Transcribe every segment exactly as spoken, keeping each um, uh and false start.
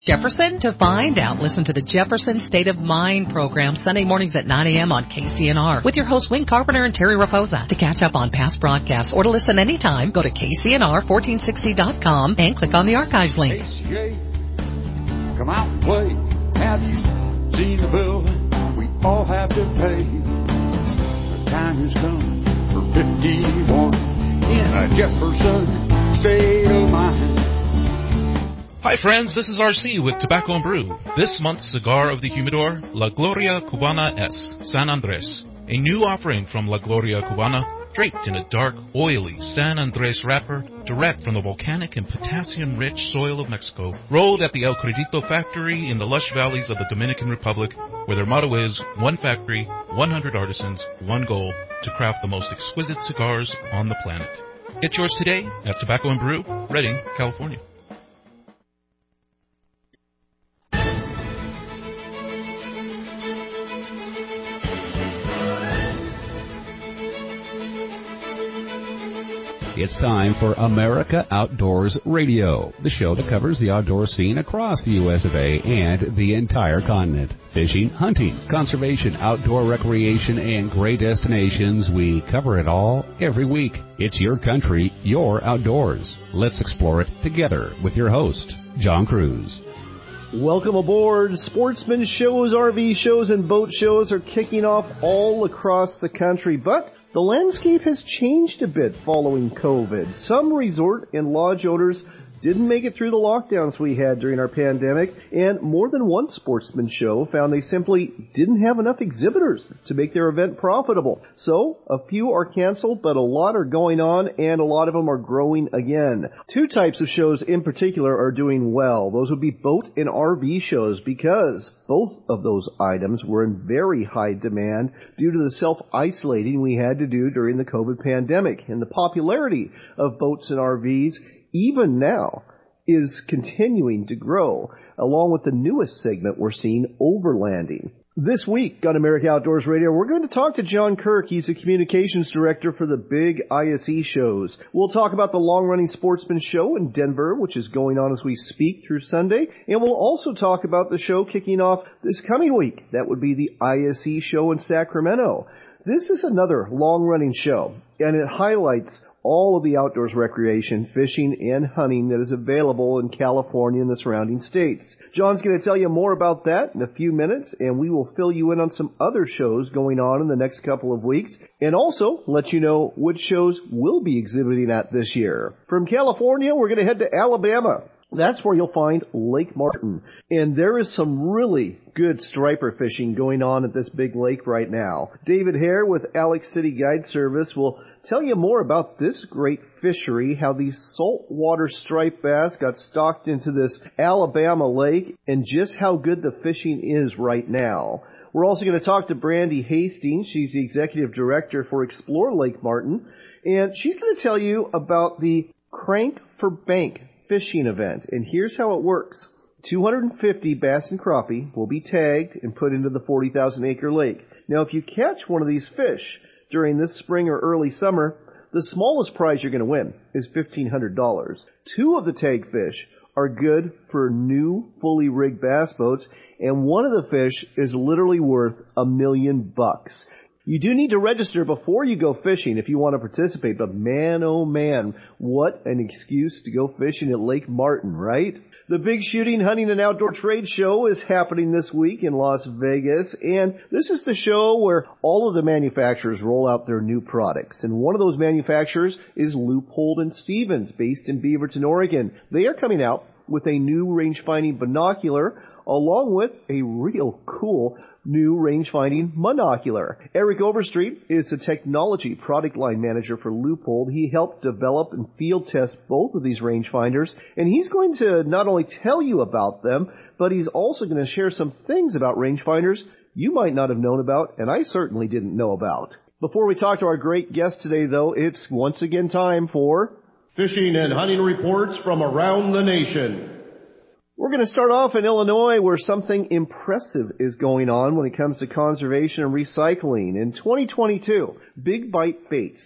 Jefferson to find out. Listen to the Jefferson State of Mind program Sunday mornings at nine a.m. on K C N R with your hosts Wayne Carpenter and Terry Raposa. To catch up on past broadcasts or to listen anytime, go to K C N R fourteen sixty dot com and click on the archives link. K C A, come out and play. Have you seen the bill we all have to pay? The time has come for fifty-one in a Jefferson State of Mind. Hi friends, this is R C with Tobacco and Brew. This month's cigar of the humidor, La Gloria Cubana S. San Andres. A new offering from La Gloria Cubana, draped in a dark, oily San Andres wrapper, direct from the volcanic and potassium-rich soil of Mexico. Rolled at the El Credito factory in the lush valleys of the Dominican Republic, where their motto is, one factory, one hundred artisans, one goal, to craft the most exquisite cigars on the planet. Get yours today at Tobacco and Brew, Redding, California. It's time for America Outdoors Radio, the show that covers the outdoor scene across the U S of A and the entire continent. Fishing, hunting, conservation, outdoor recreation, and great destinations. We cover it all every week. It's your country, your outdoors. Let's explore it together with your host, John Cruz. Welcome aboard. Sportsman shows, R V shows, and boat shows are kicking off all across the country, but the landscape has changed a bit following COVID. Some resort and lodge owners didn't make it through the lockdowns we had during our pandemic, and more than one sportsman show found they simply didn't have enough exhibitors to make their event profitable. So, a few are canceled, but a lot are going on, and a lot of them are growing again. Two types of shows in particular are doing well. Those would be boat and R V shows, because both of those items were in very high demand due to the self-isolating we had to do during the COVID pandemic. And the popularity of boats and R Vs even now is continuing to grow, along with the newest segment we're seeing, overlanding. This week on America Outdoors Radio, we're going to talk to John Kirk. He's the communications director for the big I S E shows. We'll talk about the long-running Sportsman Show in Denver, which is going on as we speak through Sunday. And we'll also talk about the show kicking off this coming week. That would be the I S E show in Sacramento. This is another long-running show, and it highlights all of the outdoors recreation, fishing, and hunting that is available in California and the surrounding states. John's going to tell you more about that in a few minutes, and we will fill you in on some other shows going on in the next couple of weeks, and also let you know which shows we'll be exhibiting at this year. From California, we're going to head to Alabama. That's where you'll find Lake Martin. And there is some really good striper fishing going on at this big lake right now. David Hare with Alex City Guide Service will tell you more about this great fishery, how these saltwater striped bass got stocked into this Alabama lake, and just how good the fishing is right now. We're also going to talk to Brandy Hastings. She's the executive director for Explore Lake Martin, and she's going to tell you about the Crank for Bank fishing event. And here's how it works. two hundred fifty bass and crappie will be tagged and put into the forty thousand acre lake. Now, if you catch one of these fish during this spring or early summer, the smallest prize you're going to win is fifteen hundred dollars. Two of the tagged fish are good for new fully rigged bass boats, and one of the fish is literally worth a million bucks. You do need to register before you go fishing if you want to participate, but man, oh man, what an excuse to go fishing at Lake Martin, right? The Big Shooting, Hunting, and Outdoor Trade Show is happening this week in Las Vegas, and this is the show where all of the manufacturers roll out their new products. And one of those manufacturers is Leupold and Stevens, based in Beaverton, Oregon. They are coming out with a new range-finding binocular, along with a real cool new range-finding monocular. Eric Overstreet is the technology product line manager for Leupold. He helped develop and field test both of these rangefinders, and he's going to not only tell you about them, but he's also going to share some things about rangefinders you might not have known about, and I certainly didn't know about. Before we talk to our great guest today, though, it's once again time for Fishing and Hunting Reports from around the nation. We're going to start off in Illinois, where something impressive is going on when it comes to conservation and recycling. In twenty twenty-two, Big Bite Baits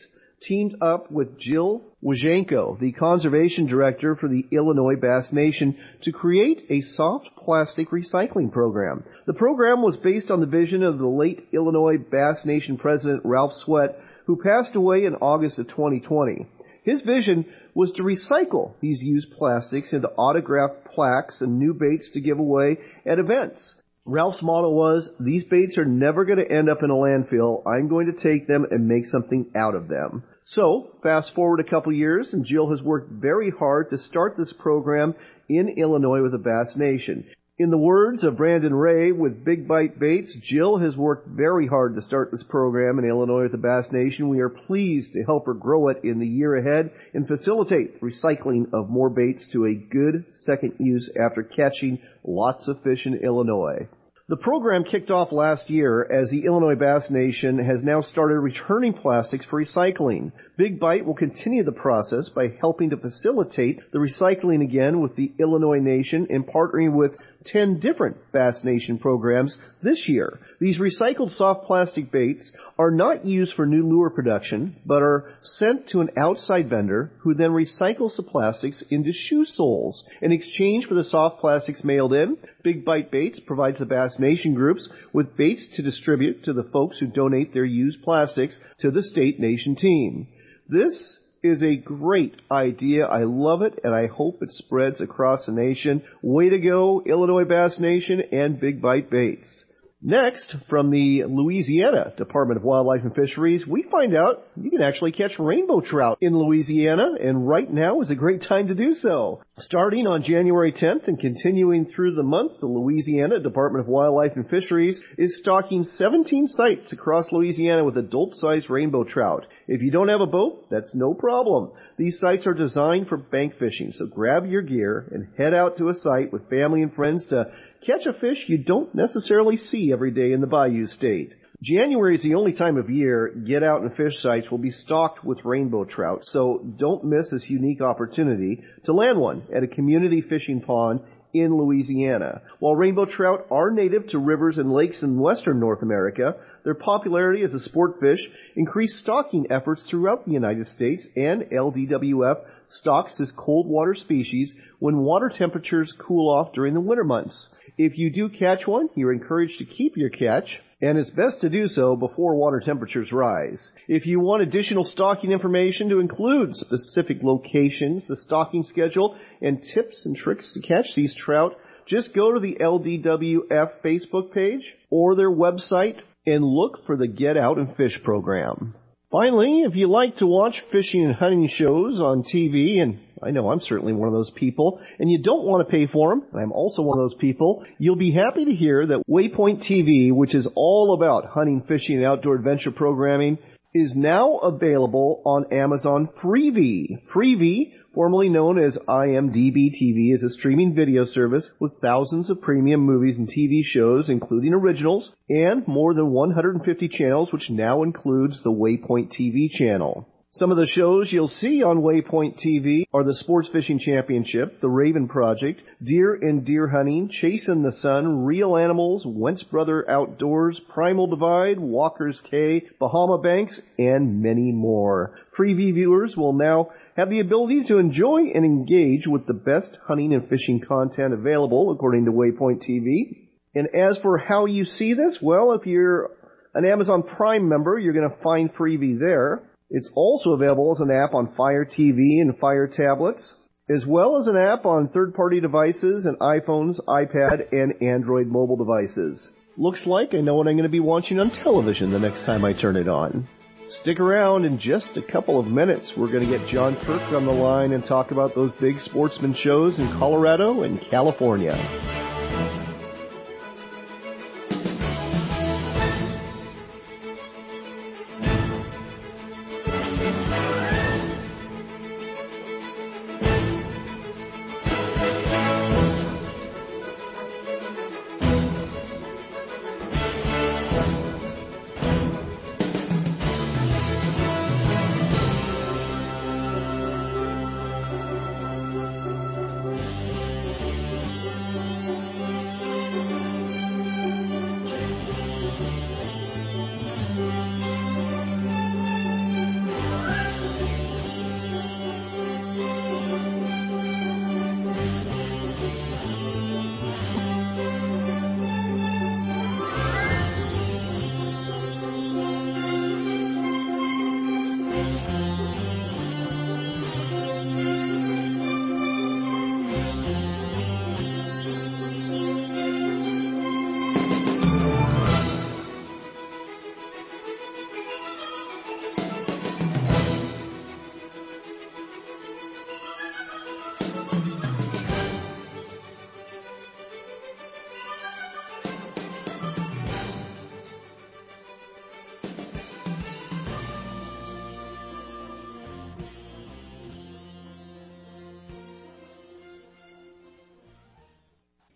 teamed up with Jill Wajenko, the conservation director for the Illinois Bass Nation, to create a soft plastic recycling program. The program was based on the vision of the late Illinois Bass Nation president Ralph Sweat, who passed away in August of twenty twenty. His vision was to recycle these used plastics into autographed plaques and new baits to give away at events. Ralph's motto was, "These baits are never going to end up in a landfill. I'm going to take them and make something out of them." So, fast forward a couple years, and Jill has worked very hard to start this program in Illinois with the Bass Nation. In the words of Brandon Ray with Big Bite Baits, Jill has worked very hard to start this program in Illinois with the Bass Nation. We are pleased to help her grow it in the year ahead and facilitate recycling of more baits to a good second use after catching lots of fish in Illinois. The program kicked off last year as the Illinois Bass Nation has now started returning plastics for recycling. Big Bite will continue the process by helping to facilitate the recycling again with the Illinois Nation and partnering with ten different Bass Nation programs this year. These recycled soft plastic baits are not used for new lure production, but are sent to an outside vendor who then recycles the plastics into shoe soles. In exchange for the soft plastics mailed in, Big Bite Baits provides the Bass Nation groups with baits to distribute to the folks who donate their used plastics to the State Nation team. This is a great idea. I love it, and I hope it spreads across the nation. Way to go, Illinois Bass Nation and Big Bite Baits. Next, from the Louisiana Department of Wildlife and Fisheries, we find out you can actually catch rainbow trout in Louisiana, and right now is a great time to do so. Starting on January tenth and continuing through the month, the Louisiana Department of Wildlife and Fisheries is stocking seventeen sites across Louisiana with adult-sized rainbow trout. If you don't have a boat, that's no problem. These sites are designed for bank fishing, so grab your gear and head out to a site with family and friends to catch a fish you don't necessarily see every day in the Bayou State. January is the only time of year Get Out and Fish sites will be stocked with rainbow trout, so don't miss this unique opportunity to land one at a community fishing pond in Louisiana. While rainbow trout are native to rivers and lakes in western North America, their popularity as a sport fish increased stocking efforts throughout the United States, and L D W F stocks this cold water species when water temperatures cool off during the winter months. If you do catch one, you're encouraged to keep your catch, and it's best to do so before water temperatures rise. If you want additional stocking information to include specific locations, the stocking schedule, and tips and tricks to catch these trout, just go to the L D W F Facebook page or their website and look for the Get Out and Fish program. Finally, if you like to watch fishing and hunting shows on T V, and I know I'm certainly one of those people, and you don't want to pay for them, and I'm also one of those people, you'll be happy to hear that Waypoint T V, which is all about hunting, fishing, and outdoor adventure programming, is now available on Amazon Freevee. Freevee, formerly known as I M D B T V, is a streaming video service with thousands of premium movies and T V shows, including originals, and more than one hundred fifty channels, which now includes the Waypoint T V channel. Some of the shows you'll see on Waypoint T V are the Sports Fishing Championship, The Raven Project, Deer and Deer Hunting, Chasing the Sun, Real Animals, Wentz Brother Outdoors, Primal Divide, Walker's Cay, Bahama Banks, and many more. Freevee viewers will now have the ability to enjoy and engage with the best hunting and fishing content available, according to Waypoint T V. And as for how you see this, well, if you're an Amazon Prime member, you're going to find Freevee there. It's also available as an app on Fire T V and Fire tablets, as well as an app on third-party devices and iPhones, iPad, and Android mobile devices. Looks like I know what I'm going to be watching on television the next time I turn it on. Stick around. In just a couple of minutes, we're going to get John Kirk on the line and talk about those big sportsman shows in Colorado and California.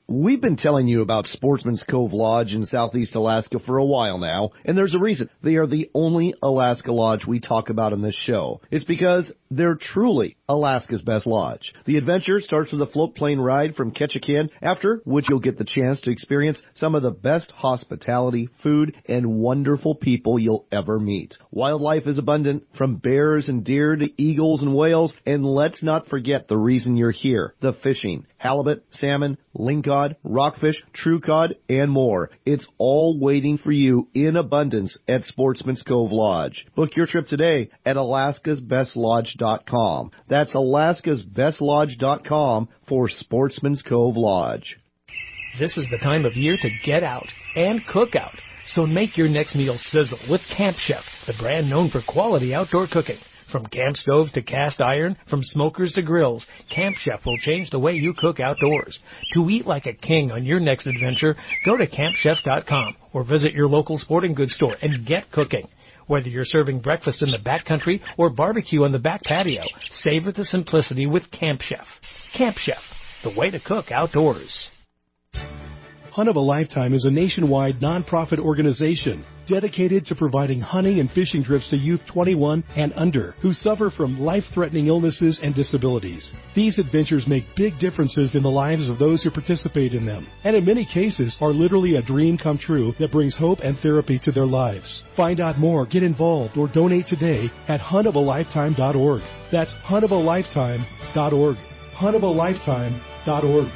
We've been telling you about Sportsman's Cove Lodge in Southeast Alaska for a while now, and there's a reason. They are the only Alaska lodge we talk about in this show. It's because they're truly Alaska's best lodge. The adventure starts with a float plane ride from Ketchikan, after which you'll get the chance to experience some of the best hospitality, food, and wonderful people you'll ever meet. Wildlife is abundant, from bears and deer to eagles and whales, and let's not forget the reason you're here, the fishing. Halibut, salmon, lingcod, rockfish, true cod, and more. It's all waiting for you in abundance at Sportsman's Cove Lodge. Book your trip today at alaskas best lodge dot com. That's alaskas best lodge dot com for Sportsman's Cove Lodge. This is the time of year to get out and cook out. So make your next meal sizzle with Camp Chef, the brand known for quality outdoor cooking. From camp stove to cast iron, from smokers to grills, Camp Chef will change the way you cook outdoors. To eat like a king on your next adventure, go to camp chef dot com or visit your local sporting goods store and get cooking. Whether you're serving breakfast in the backcountry or barbecue on the back patio, savor the simplicity with Camp Chef. Camp Chef, the way to cook outdoors. Hunt of a Lifetime is a nationwide nonprofit organization dedicated to providing hunting and fishing trips to youth twenty-one and under who suffer from life-threatening illnesses and disabilities. These adventures make big differences in the lives of those who participate in them, and in many cases are literally a dream come true that brings hope and therapy to their lives. Find out more, get involved, or donate today at hunt of a lifetime dot org. That's hunt of a lifetime dot org. hunt of a lifetime dot org.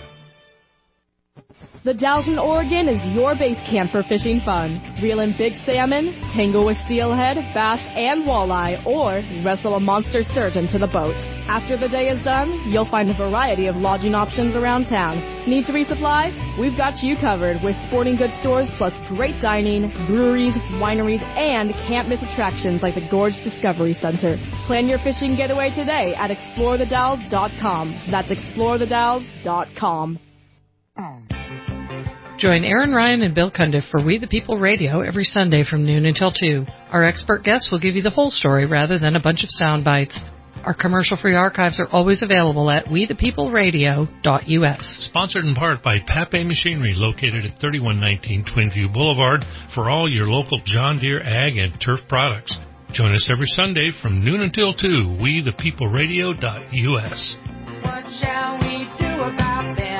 The Dalles in Oregon is your base camp for fishing fun. Reel in big salmon, tangle with steelhead, bass, and walleye, or wrestle a monster sturgeon to the boat. After the day is done, you'll find a variety of lodging options around town. Need to resupply? We've got you covered with sporting goods stores plus great dining, breweries, wineries, and can't-miss attractions like the Gorge Discovery Center. Plan your fishing getaway today at explore the dalles dot com. That's explore the dalles dot com. Join Aaron Ryan and Bill Cundiff for We the People Radio every Sunday from noon until two. Our expert guests will give you the whole story rather than a bunch of sound bites. Our commercial-free archives are always available at we the people radio dot u s. Sponsored in part by Pape Machinery, located at thirty-one nineteen Twinview Boulevard, for all your local John Deere ag and turf products. Join us every Sunday from noon until two, we the people radio dot u s. What shall we do about them?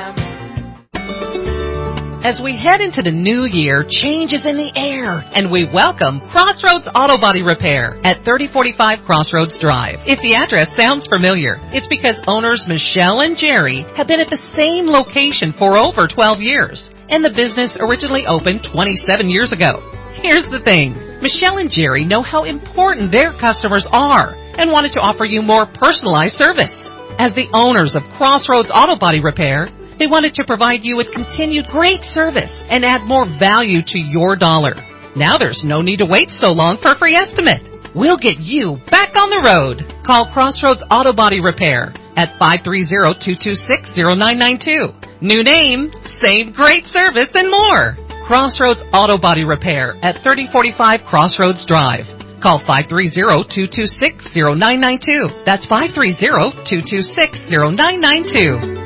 As we head into the new year, change is in the air, and we welcome Crossroads Auto Body Repair at thirty forty-five Crossroads Drive. If the address sounds familiar, it's because owners Michelle and Jerry have been at the same location for over twelve years, and the business originally opened twenty-seven years ago. Here's the thing. Michelle and Jerry know how important their customers are and wanted to offer you more personalized service. As the owners of Crossroads Auto Body Repair, they wanted to provide you with continued great service and add more value to your dollar. Now there's no need to wait so long for a free estimate. We'll get you back on the road. Call Crossroads Auto Body Repair at five three zero, two two six, zero nine nine two. New name, same great service, and more. Crossroads Auto Body Repair at thirty forty-five Crossroads Drive. Call five three zero, two two six, zero nine nine two. That's five three zero, two two six, zero nine nine two.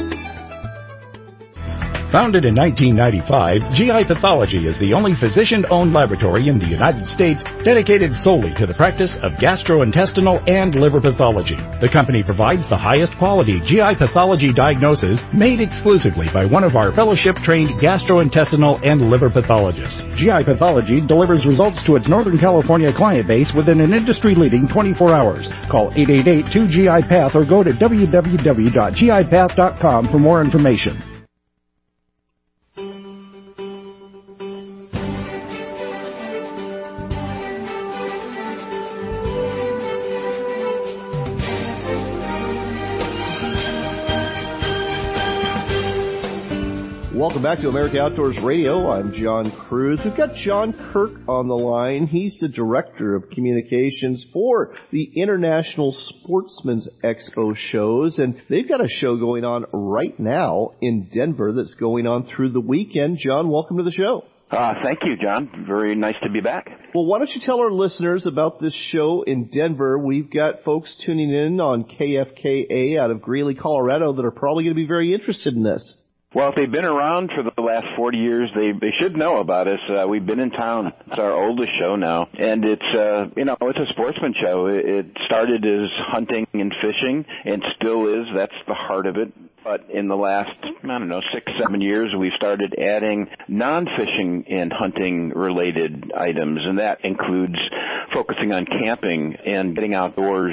Founded in nineteen ninety-five, G I Pathology is the only physician-owned laboratory in the United States dedicated solely to the practice of gastrointestinal and liver pathology. The company provides the highest quality G I pathology diagnosis made exclusively by one of our fellowship-trained gastrointestinal and liver pathologists. G I Pathology delivers results to its Northern California client base within an industry-leading twenty-four hours. Call eight eight eight, two G I Path or go to w w w dot g i path dot com for more information. Welcome back to America Outdoors Radio. I'm John Cruz. We've got John Kirk on the line. He's the Director of Communications for the International Sportsman's Expo shows, and they've got a show going on right now in Denver that's going on through the weekend. John, welcome to the show. Uh, thank you, John. Very nice to be back. Well, why don't you tell our listeners about this show in Denver? We've got folks tuning in on K F K A out of Greeley, Colorado that are probably going to be very interested in this. Well, if they've been around for the last forty years, they they should know about us. Uh, we've been in town. It's our oldest show now, and it's uh, you know it's a sportsman show. It, it started as hunting and fishing, and still is. That's the heart of it. But in the last, I don't know, six, seven years, we started adding non-fishing and hunting-related items, and that includes focusing on camping and getting outdoors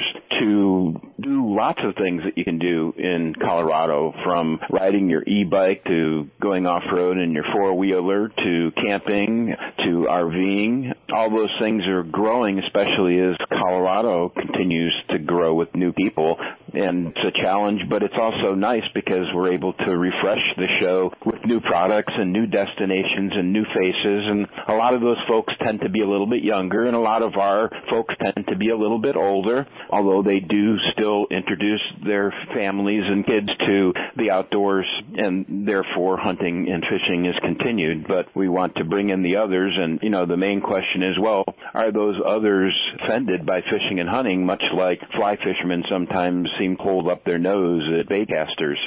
to do lots of things that you can do in Colorado, from riding your e-bike to going off-road in your four-wheeler to camping to RVing. All those things are growing, especially as Colorado continues to grow with new people. And it's a challenge, but it's also nice because we're able to refresh the show with new products and new destinations and new faces. And a lot of those folks tend to be a little bit younger, and a lot of our folks tend to be a little bit older, although they do still introduce their families and kids to the outdoors, and therefore hunting and fishing is continued. But we want to bring in the others, and, you know, the main question is, well, are those others offended by fishing and hunting, much like fly fishermen sometimes seem to hold up their nose at baitcasters?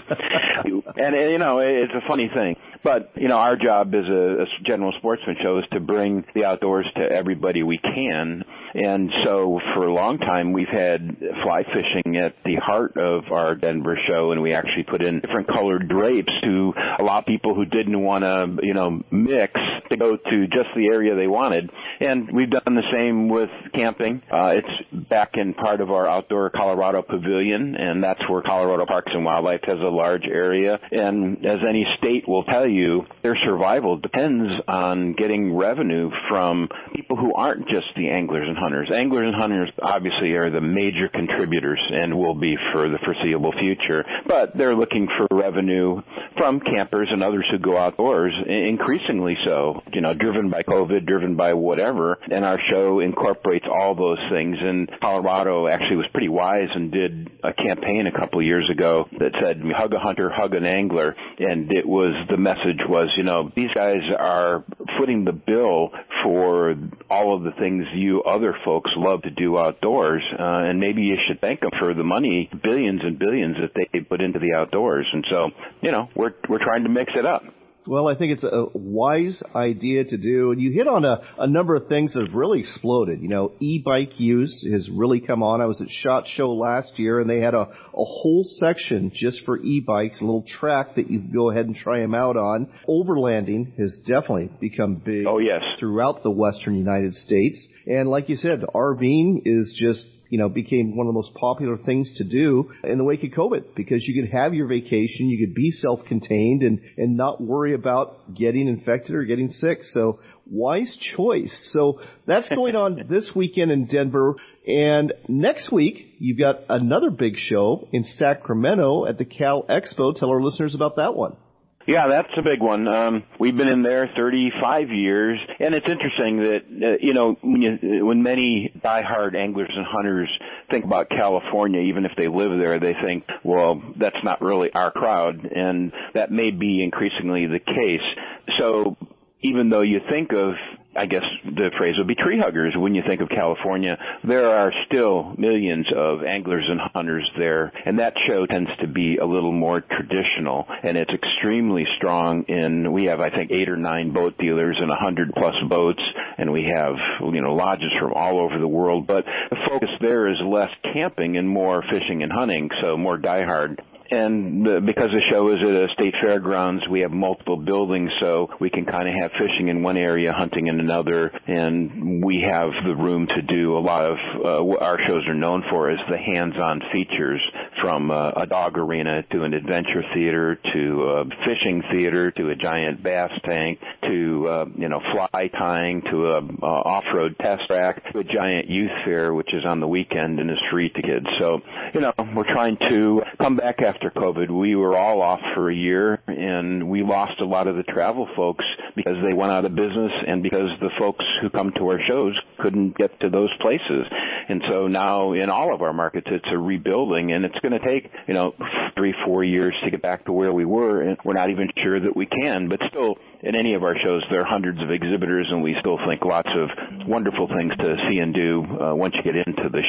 And, you know, it's a funny thing. But, you know, our job as a, a general sportsman show is to bring the outdoors to everybody we can. And so for a long time, we've had fly fishing at the heart of our Denver show, and we actually put in different colored drapes to allow people who didn't want to, you know, mix to go to just the area they wanted. And we've done the same with camping. Uh, it's back in part of our Outdoor Colorado Pavilion, and that's where Colorado Parks and Wildlife has a large area. And as any state will tell you, their survival depends on getting revenue from people who aren't just the anglers and hunters. Anglers and hunters obviously are the major contributors and will be for the foreseeable future, but they're looking for revenue from campers and others who go outdoors, increasingly so, you know, driven by COVID, driven by whatever. And our show incorporates all those things. And Colorado actually was pretty wise and did a campaign a couple of years ago that said, hug a hunter, hug an angler. And it was, the message was, you know, these guys are footing the bill for all of the things you other folks love to do outdoors, uh, and maybe you should thank them for the money, billions and billions that they put into the outdoors. And so, you know, we're we're trying to mix it up. Well, I think it's a wise idea to do. And you hit on a, a number of things that have really exploded. You know, e-bike use has really come on. I was at SHOT Show last year, and they had a, a whole section just for e-bikes, a little track that you can go ahead and try them out on. Overlanding has definitely become big. Oh, yes. Throughout the western United States. And like you said, RVing is just, you know, became one of the most popular things to do in the wake of COVID, because you could have your vacation, you could be self-contained and, and not worry about getting infected or getting sick. So wise choice. So that's going on this weekend in Denver. And next week, you've got another big show in Sacramento at the Cal Expo. Tell our listeners about that one. Yeah, that's a big one. Um, we've been in there thirty-five years, and it's interesting that, uh, you know, when, you, when many diehard anglers and hunters think about California, even if they live there, they think, well, that's not really our crowd, and that may be increasingly the case. So even though you think of, I guess the phrase would be tree huggers when you think of California, there are still millions of anglers and hunters there, and that show tends to be a little more traditional, and it's extremely strong in, we have, I think, eight or nine boat dealers and a hundred plus boats, and we have, you know, lodges from all over the world, but the focus there is less camping and more fishing and hunting, so more diehard. And the, because the show is at a state fairgrounds, we have multiple buildings, so we can kind of have fishing in one area, hunting in another, and we have the room to do a lot of uh, what our shows are known for is the hands-on features, from uh, a dog arena to an adventure theater to a fishing theater to a giant bass tank to, uh, you know, fly tying to a uh, off-road test track to a giant youth fair, which is on the weekend and is free to kids. So, you know, we're trying to come back after After COVID. We were all off for a year, and we lost a lot of the travel folks because they went out of business and because the folks who come to our shows couldn't get to those places. And so now in all of our markets, it's a rebuilding, and it's going to take, you know, three, four years to get back to where we were, and we're not even sure that we can. But still, in any of our shows, there are hundreds of exhibitors, and we still think lots of wonderful things to see and do uh, once you get into the show.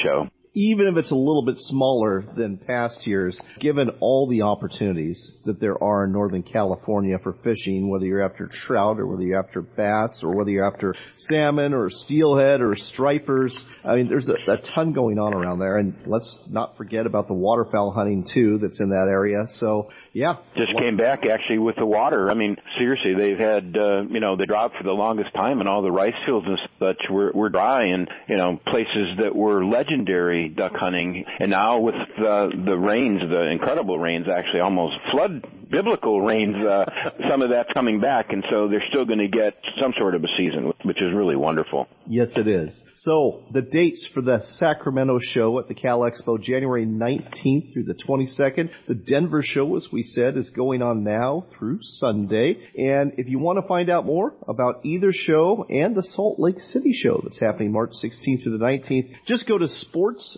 even if it's a little bit smaller than past years, given all the opportunities that there are in Northern California for fishing, whether you're after trout or whether you're after bass or whether you're after salmon or steelhead or stripers. I mean, there's a, a ton going on around there. And let's not forget about the waterfowl hunting, too, that's in that area. So, yeah. Just came back, actually, with the water. I mean, seriously, they've had, uh, you know, the drought for the longest time, and all the rice fields and such were, were dry, and, you know, places that were legendary duck hunting. And now with the, the rains, the incredible rains, actually almost flood biblical rains, uh, some of that's coming back, and so they're still going to get some sort of a season, which is really wonderful. Yes, it is. So the dates for the Sacramento show at the Cal Expo, January nineteenth through the twenty-second. The Denver show, as we said, is going on now through Sunday. And if you want to find out more about either show and the Salt Lake City show that's happening March sixteenth through the nineteenth, just go to sports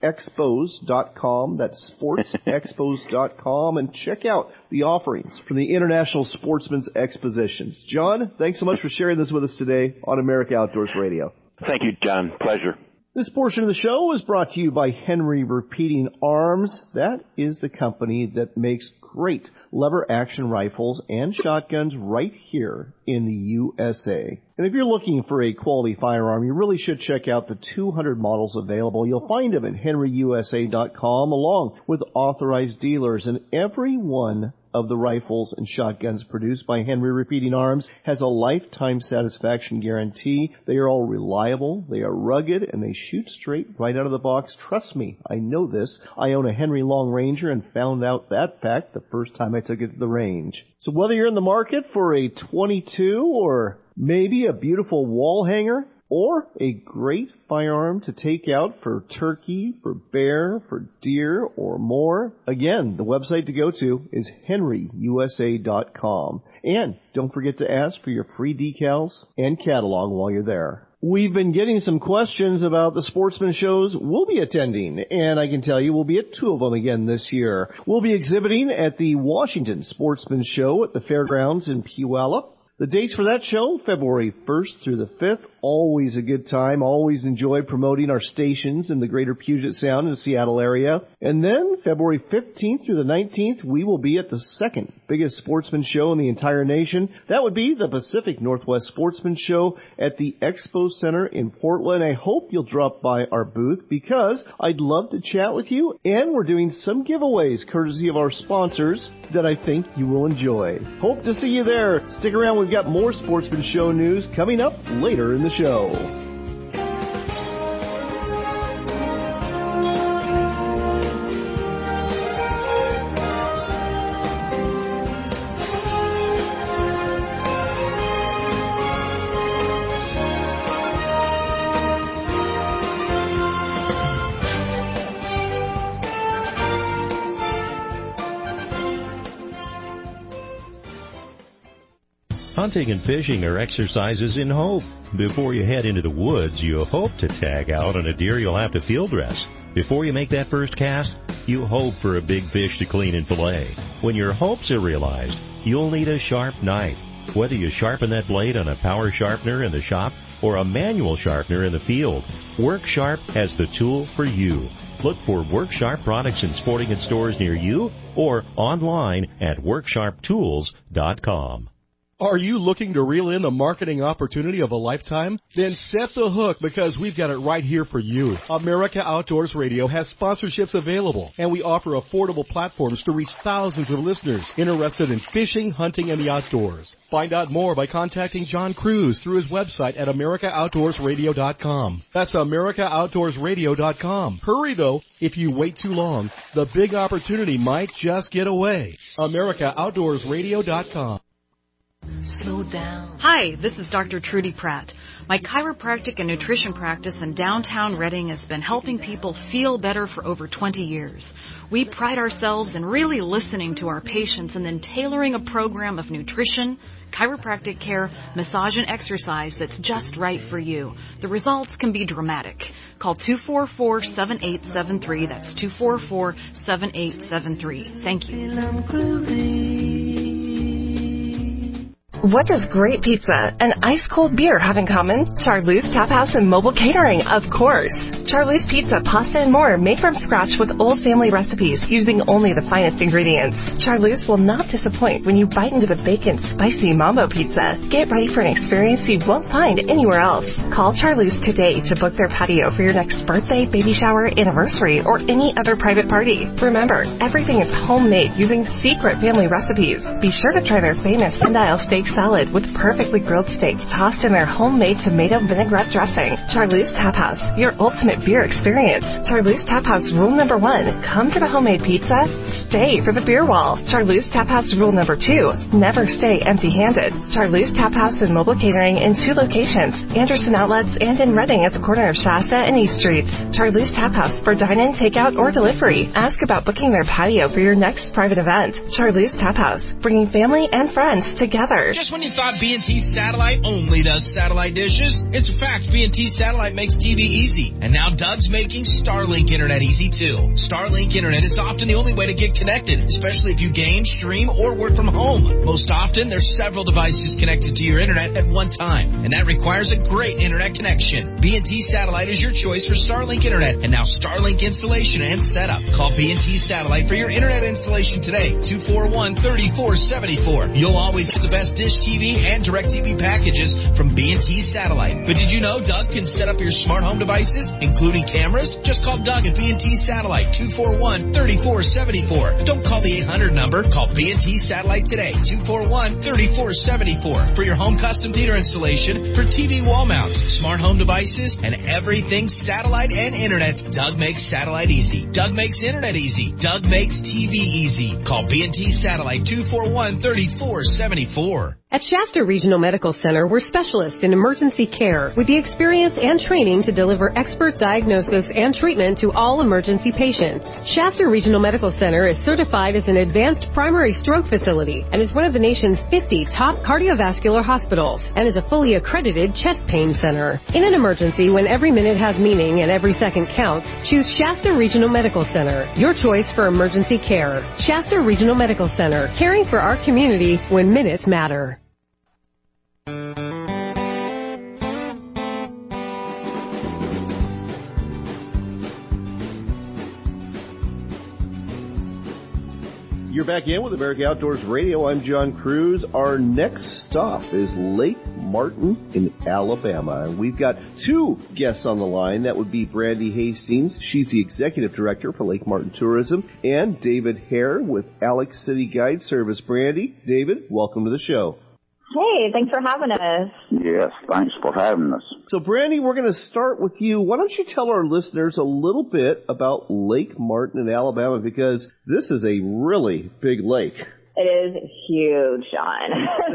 expos dot com. That's sports expos dot com, and check out the offerings from the International Sportsman's Expositions. John, thanks so much for sharing this with us today on America Outdoors Radio. Thank you, John. Pleasure. This portion of the show is brought to you by Henry Repeating Arms. That is the company that makes great lever-action rifles and shotguns right here in the U S A. And if you're looking for a quality firearm, you really should check out the two hundred models available. You'll find them at henry u s a dot com, along with authorized dealers, and every one of the rifles and shotguns produced by Henry Repeating Arms has a lifetime satisfaction guarantee. They are all reliable, they are rugged, and they shoot straight right out of the box. Trust me, I know this. I own a Henry Long Ranger and found out that fact the first time I took it to the range. So whether you're in the market for a twenty-two or maybe a beautiful wall hanger, or a great firearm to take out for turkey, for bear, for deer, or more, again, the website to go to is henry u s a dot com. And don't forget to ask for your free decals and catalog while you're there. We've been getting some questions about the sportsman shows we'll be attending, and I can tell you we'll be at two of them again this year. We'll be exhibiting at the Washington Sportsman Show at the Fairgrounds in Puyallup. The dates for that show, February first through the fifth. Always a good time. Always enjoy promoting our stations in the greater Puget Sound and Seattle area. And then February fifteenth through the nineteenth, we will be at the second biggest sportsman show in the entire nation. That would be the Pacific Northwest Sportsman Show at the Expo Center in Portland. I hope you'll drop by our booth because I'd love to chat with you. And we're doing some giveaways courtesy of our sponsors that I think you will enjoy. Hope to see you there. Stick around. We've got more Sportsman Show news coming up later in the show. Hunting and fishing are exercises in hope. Before you head into the woods, you hope to tag out on a deer you'll have to field dress. Before you make that first cast, you hope for a big fish to clean and fillet. When your hopes are realized, you'll need a sharp knife. Whether you sharpen that blade on a power sharpener in the shop or a manual sharpener in the field, Work Sharp has the tool for you. Look for Work Sharp products in sporting goods stores near you or online at work sharp tools dot com. Are you looking to reel in the marketing opportunity of a lifetime? Then set the hook because we've got it right here for you. America Outdoors Radio has sponsorships available, and we offer affordable platforms to reach thousands of listeners interested in fishing, hunting, and the outdoors. Find out more by contacting John Cruz through his website at america outdoors radio dot com. That's america outdoors radio dot com. Hurry, though. If you wait too long, the big opportunity might just get away. america outdoors radio dot com. Slow down. Hi, this is Doctor Trudy Pratt. My chiropractic and nutrition practice in downtown Redding has been helping people feel better for over twenty years. We pride ourselves in really listening to our patients and then tailoring a program of nutrition, chiropractic care, massage, and exercise that's just right for you. The results can be dramatic. Call two four four, seven eight seven three. That's two four four, seven eight seven three. Thank you. What does great pizza and ice-cold beer have in common? Charleuse Tap House and Mobile Catering, of course. Charleuse Pizza, pasta, and more made from scratch with old family recipes using only the finest ingredients. Charleuse will not disappoint when you bite into the bacon spicy mambo pizza. Get ready for an experience you won't find anywhere else. Call Charleuse today to book their patio for your next birthday, baby shower, anniversary, or any other private party. Remember, everything is homemade using secret family recipes. Be sure to try their famous Sundial steak salad with perfectly grilled steak tossed in their homemade tomato vinaigrette dressing. Charleuse Tap House, your ultimate beer experience. Charleuse Tap House rule number one, come for the homemade pizza, stay for the beer wall. Charleuse Tap House rule number two, never stay empty-handed. Charleuse Tap House and Mobile Catering in two locations, Anderson Outlets and in Reading at the corner of Shasta and East Streets. Charleuse Tap House for dine-in, takeout, or delivery. Ask about booking their patio for your next private event. Charleuse Tap House, bringing family and friends together. Just when you thought B and T Satellite only does satellite dishes, it's a fact. B and T Satellite makes T V easy. And now Doug's making Starlink Internet easy, too. Starlink Internet is often the only way to get connected, especially if you game, stream, or work from home. Most often, there's several devices connected to your Internet at one time, and that requires a great Internet connection. B and T Satellite is your choice for Starlink Internet, and now Starlink installation and setup. Call B and T Satellite for your Internet installation today, two four one, three four seven four. You'll always get the best Dish T V and DirecTV packages from B and T Satellite. But did you know Doug can set up your smart home devices, including cameras? Just call Doug at B and T Satellite, two four one, three four seven four. Don't call the eight hundred number. Call B and T Satellite today, two four one, three four seven four. For your home custom theater installation, for T V wall mounts, smart home devices, and everything satellite and internet, Doug makes satellite easy. Doug makes internet easy. Doug makes T V easy. Call B and T Satellite, two four one, three four seven four. At Shasta Regional Medical Center, we're specialists in emergency care with the experience and training to deliver expert diagnosis and treatment to all emergency patients. Shasta Regional Medical Center is certified as an advanced primary stroke facility and is one of the nation's fifty top cardiovascular hospitals and is a fully accredited chest pain center. In an emergency, when every minute has meaning and every second counts, choose Shasta Regional Medical Center, your choice for emergency care. Shasta Regional Medical Center, caring for our community when minutes matter. You're back in with America Outdoors Radio. I'm John Cruz. Our next stop is Lake Martin in Alabama. And we've got two guests on the line. That would be Brandy Hastings. She's the Executive Director for Lake Martin Tourism. And David Hare with Alex City Guide Service. Brandy, David, welcome to the show. Hey, thanks for having us. Yes, thanks for having us. So, Brandy, we're going to start with you. Why don't you tell our listeners a little bit about Lake Martin in Alabama, because this is a really big lake. It is huge, John.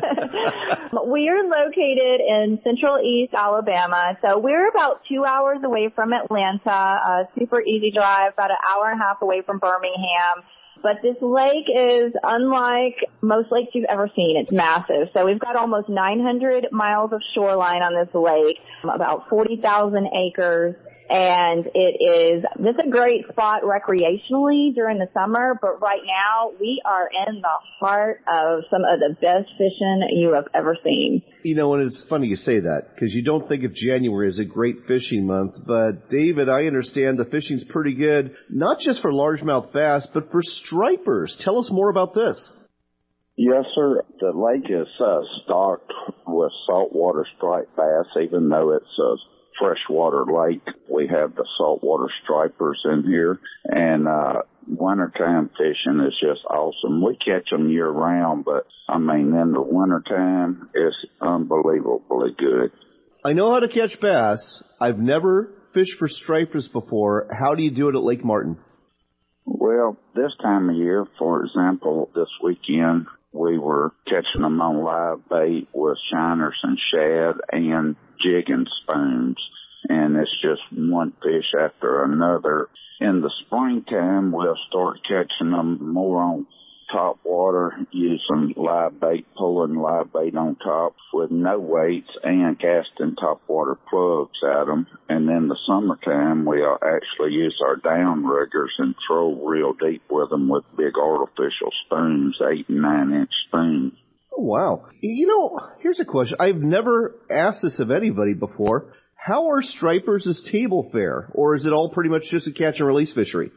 We are located in Central East Alabama, so we're about two hours away from Atlanta, a super easy drive, about an hour and a half away from Birmingham. But this lake is unlike most lakes you've ever seen. It's massive. So we've got almost nine hundred miles of shoreline on this lake, about forty thousand acres. And it is, this is a great spot recreationally during the summer, but right now we are in the heart of some of the best fishing you have ever seen. You know, and it's funny you say that, because you don't think of January as a great fishing month, but David, I understand the fishing's pretty good, not just for largemouth bass, but for stripers. Tell us more about this. Yes, sir. The lake is uh, stocked with saltwater striped bass, even though it's a freshwater lake. We have the saltwater stripers in here, and uh wintertime fishing is just awesome. We catch them year round, but I mean in the wintertime it's unbelievably good. I know how to catch bass. I've never fished for stripers before. How do you do it at Lake Martin? Well, this time of year, for example, this weekend we were catching them on live bait with shiners and shad and jigging spoons, and it's just one fish after another. In the springtime, we'll start catching them more on top water, using live bait, pulling live bait on top with no weights and casting top water plugs at them. And in the summertime, we'll actually use our downriggers and throw real deep with them with big artificial spoons, eight and nine inch spoons. Oh, wow. You know, here's a question. I've never asked this of anybody before. How are stripers' table fare, or is it all pretty much just a catch and release fishery?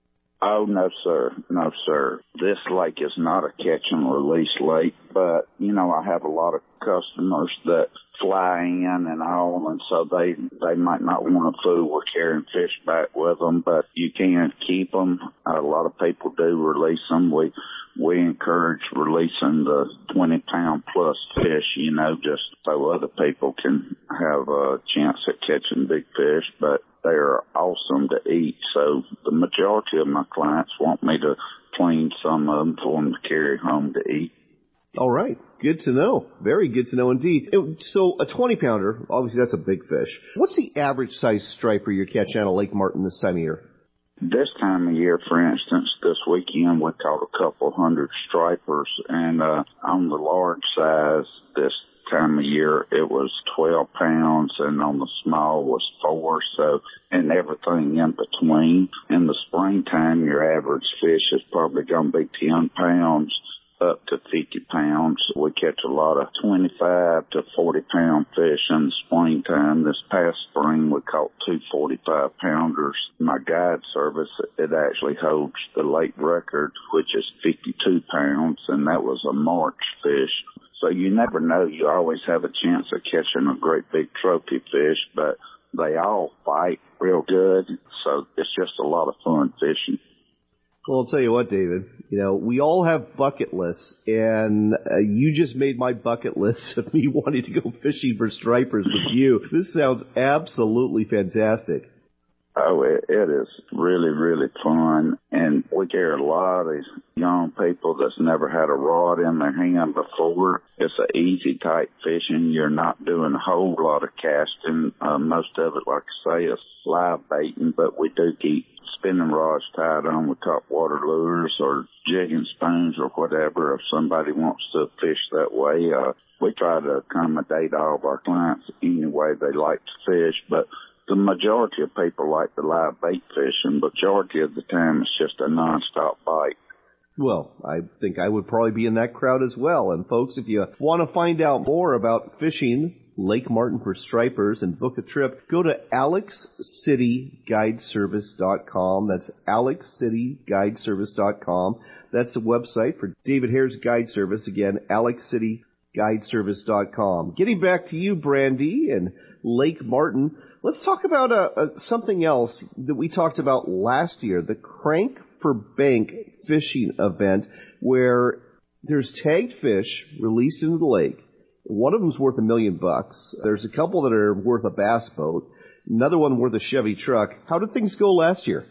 Oh, no, sir. No, sir. This lake is not a catch and release lake, but, you know, I have a lot of customers that fly in and all, and so they they might not want to fool with carrying fish back with them, but you can keep them. A lot of people do release them. We we encourage releasing the twenty pound plus fish, you know, just so other people can have a chance at catching big fish, but they're awesome to eat. So the majority of my clients want me to clean some of them for them to carry home to eat. All right. Good to know. Very good to know indeed. So a twenty pounder, obviously that's a big fish. What's the average size striper you're catching out of Lake Martin this time of year? This time of year, for instance, this weekend we caught a couple hundred stripers, and uh, on the large size this time of year it was twelve pounds, and on the small was four, so, and everything in between. In the springtime, your average fish is probably going to be ten pounds up to fifty pounds. We catch a lot of twenty-five to forty pound fish in the springtime. This past spring we caught two forty-five pounders. My guide service, it actually holds the lake record, which is fifty-two pounds, and that was a March fish. So you never know. You always have a chance of catching a great big trophy fish, but they all fight real good, so it's just a lot of fun fishing. Well, I'll tell you what, David, you know, we all have bucket lists, and uh, you just made my bucket list of me wanting to go fishing for stripers with you. This sounds absolutely fantastic. Oh, it, it is really, really fun, and we get a lot of these young people that's never had a rod in their hand before. It's an easy type fishing. You're not doing a whole lot of casting. Uh, most of it, like I say, is live baiting, but we do keep spinning rods tied on with top water lures or jigging spoons or whatever if somebody wants to fish that way. Uh, we try to accommodate all of our clients any way they like to fish, but the majority of people like the live bait fishing. Majority of the time it's just a nonstop bite. Well, I think I would probably be in that crowd as well. And folks, if you want to find out more about fishing Lake Martin for stripers and book a trip, go to alex city guide service dot com. That's alex city guide service dot com. That's the website for David Hare's Guide Service. Again, alex city guide service dot com. Getting back to you, Brandy, and Lake Martin, let's talk about uh, uh, something else that we talked about last year, the Crank for Bank fishing event, where there's tagged fish released into the lake. One of them's worth a million bucks. There's a couple that are worth a bass boat. Another one worth a Chevy truck. How did things go last year?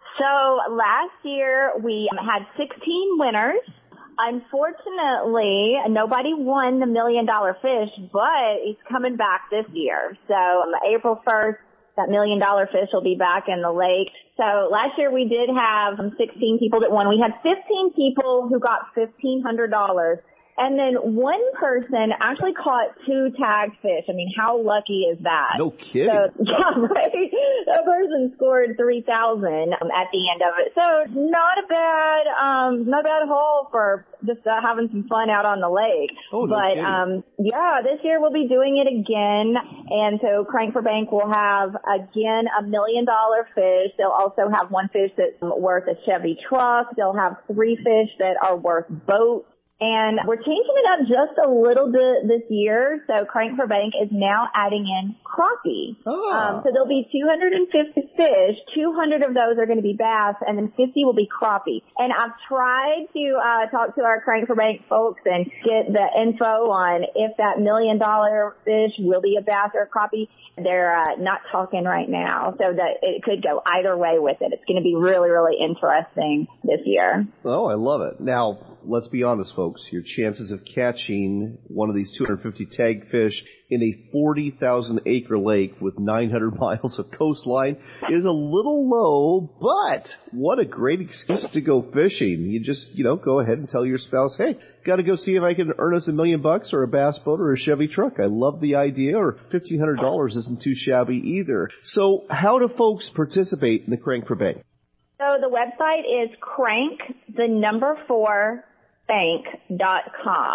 So last year we had sixteen winners. Unfortunately, nobody won the million dollar fish, but it's coming back this year. So um, April first, that million dollar fish will be back in the lake. So last year we did have um, sixteen people that won. We had fifteen people who got fifteen hundred dollars. And then one person actually caught two tagged fish. I mean, how lucky is that? No kidding. So, yeah, right? That person scored three thousand um, at the end of it. So not a bad, um, not a bad haul for just uh, having some fun out on the lake. Oh, no but, kidding. um, yeah, this year we'll be doing it again. And so Crank for Bank will have, again, a million dollar fish. They'll also have one fish that's worth a Chevy truck. They'll have three fish that are worth boats. And we're changing it up just a little bit this year. So Crank for Bank is now adding in crappie. Oh. Um, so there'll be two hundred fifty fish. two hundred of those are going to be bass, and then fifty will be crappie. And I've tried to uh, talk to our Crank for Bank folks and get the info on if that million dollar fish will be a bass or a crappie. They're uh, not talking right now, so that it could go either way with it. It's going to be really, really interesting this year. Oh, I love it. Now, let's be honest, folks. Your chances of catching one of these two hundred fifty tagged fish in a forty thousand acre lake with nine hundred miles of coastline is a little low, but what a great excuse to go fishing. You just, you know, go ahead and tell your spouse, hey, got to go see if I can earn us a million bucks or a bass boat or a Chevy truck. I love the idea, or fifteen hundred dollars isn't too shabby either. So how do folks participate in the Crank for Bank? So the website is crank, the number four, bank dot com.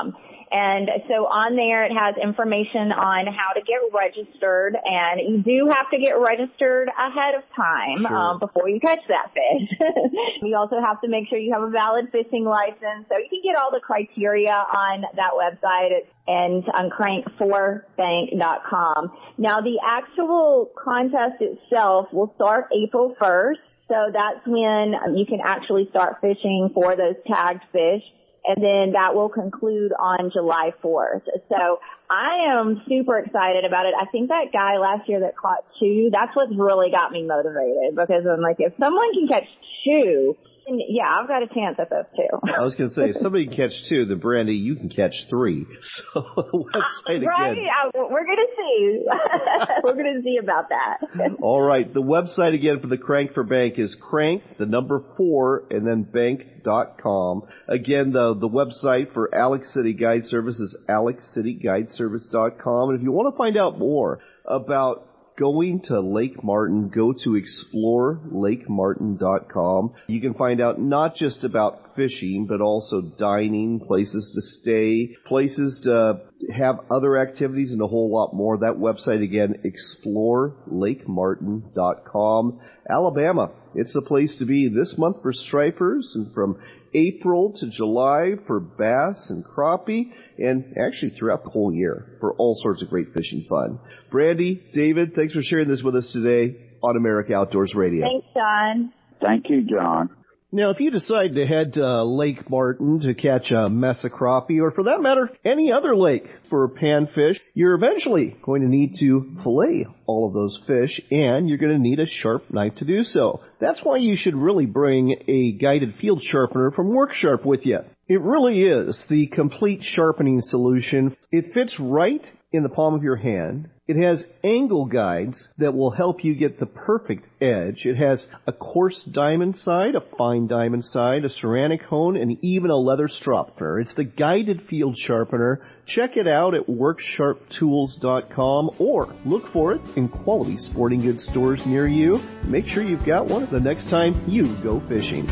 And so on there, it has information on how to get registered, and you do have to get registered ahead of time, sure. um, before you catch that fish. You also have to make sure you have a valid fishing license. So you can get all the criteria on that website and on crank four bank dot com. Now, the actual contest itself will start April first. So that's when you can actually start fishing for those tagged fish. And then that will conclude on July fourth. So I am super excited about it. I think that guy last year that caught two, that's what's really got me motivated, because I'm like, if someone can catch two, then yeah, I've got a chance at those two. I was going to say, if somebody can catch two, then Brandy, you can catch three. So the website right? again. I, we're going to see. We're going to see about that. All right. The website again for the Crank for Bank is crank, the number four, and then bank dot com. Again, the, the website for Alex City Guide Service is alex city guide service dot com. And if you want to find out more about going to Lake Martin, go to explore lake martin dot com. You can find out not just about fishing, but also dining, places to stay, places to have other activities, and a whole lot more. That website again, explore lake martin dot com. Alabama, it's the place to be this month for stripers, and from April to July for bass and crappie, and actually throughout the whole year for all sorts of great fishing fun. Brandy, David, thanks for sharing this with us today on America Outdoors Radio. Thanks, John. Thank you, John. Now, if you decide to head to Lake Martin to catch a mess of crappie, or for that matter, any other lake for panfish, you're eventually going to need to fillet all of those fish, and you're going to need a sharp knife to do so. That's why you should really bring a guided field sharpener from WorkSharp with you. It really is the complete sharpening solution. It fits right in the palm of your hand. It has angle guides that will help you get the perfect edge. It has a coarse diamond side, a fine diamond side, a ceramic hone, and even a leather sharpener. It's the guided field sharpener. Check it out at work sharp tools dot com or look for it in quality sporting goods stores near you. Make sure you've got one the next time you go fishing.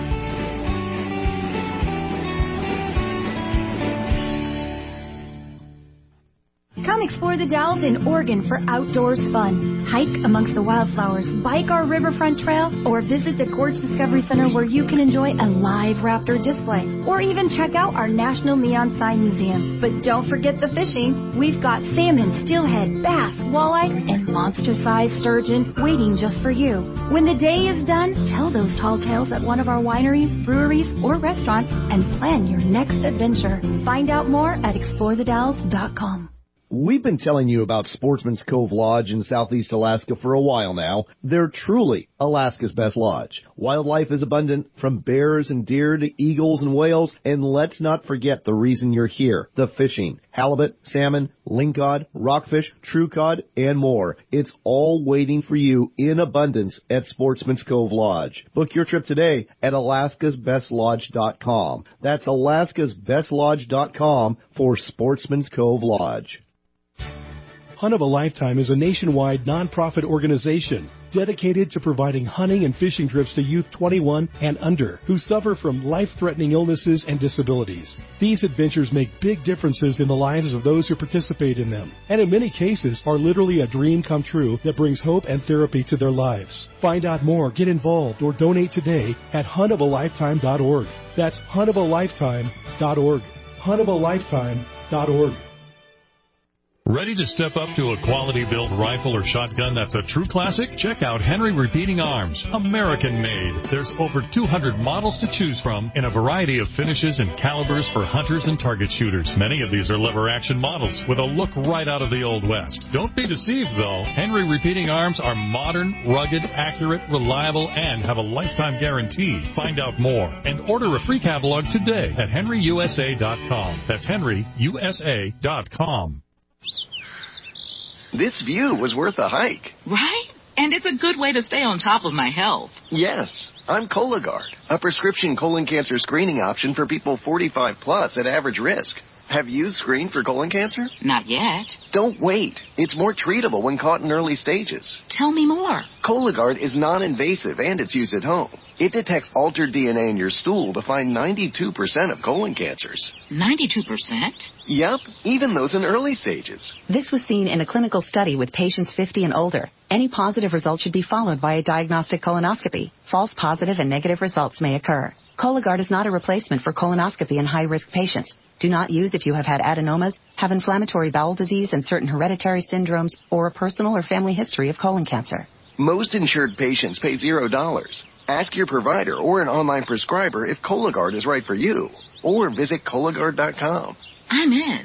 Come explore the Dalles in Oregon for outdoors fun. Hike amongst the wildflowers, bike our riverfront trail, or visit the Gorge Discovery Center where you can enjoy a live raptor display, or even check out our National Neon Sign Museum. But don't forget the fishing. We've got salmon, steelhead, bass, walleye, and monster-sized sturgeon waiting just for you. When the day is done, tell those tall tales at one of our wineries, breweries, or restaurants and plan your next adventure. Find out more at explore the dalles dot com. We've been telling you about Sportsman's Cove Lodge in Southeast Alaska for a while now. They're truly Alaska's best lodge. Wildlife is abundant, from bears and deer to eagles and whales, and let's not forget the reason you're here, the fishing. Halibut, salmon, lingcod, rockfish, true cod, and more. It's all waiting for you in abundance at Sportsman's Cove Lodge. Book your trip today at alaskas best lodge dot com. That's alaskas best lodge dot com for Sportsman's Cove Lodge. Hunt of a Lifetime is a nationwide nonprofit organization dedicated to providing hunting and fishing trips to youth twenty-one and under who suffer from life-threatening illnesses and disabilities. These adventures make big differences in the lives of those who participate in them, and in many cases are literally a dream come true that brings hope and therapy to their lives. Find out more, get involved, or donate today at hunt of a lifetime dot org. That's hunt of a lifetime dot org. hunt of a lifetime dot org. Ready to step up to a quality-built rifle or shotgun that's a true classic? Check out Henry Repeating Arms, American-made. There's over two hundred models to choose from in a variety of finishes and calibers for hunters and target shooters. Many of these are lever-action models with a look right out of the Old West. Don't be deceived, though. Henry Repeating Arms are modern, rugged, accurate, reliable, and have a lifetime guarantee. Find out more and order a free catalog today at henry u s a dot com. That's henry u s a dot com. This view was worth a hike. Right? And it's a good way to stay on top of my health. Yes. I'm Cologuard, a prescription colon cancer screening option for people forty-five plus at average risk. Have you screened for colon cancer? Not yet. Don't wait. It's more treatable when caught in early stages. Tell me more. Cologuard is non-invasive and it's used at home. It detects altered D N A in your stool to find ninety-two percent of colon cancers. ninety-two percent? Yep, even those in early stages. This was seen in a clinical study with patients fifty and older. Any positive result should be followed by a diagnostic colonoscopy. False positive and negative results may occur. Cologuard is not a replacement for colonoscopy in high-risk patients. Do not use if you have had adenomas, have inflammatory bowel disease and certain hereditary syndromes, or a personal or family history of colon cancer. Most insured patients pay zero dollars. Ask your provider or an online prescriber if Cologuard is right for you. Or visit Cologuard dot com. I'm in.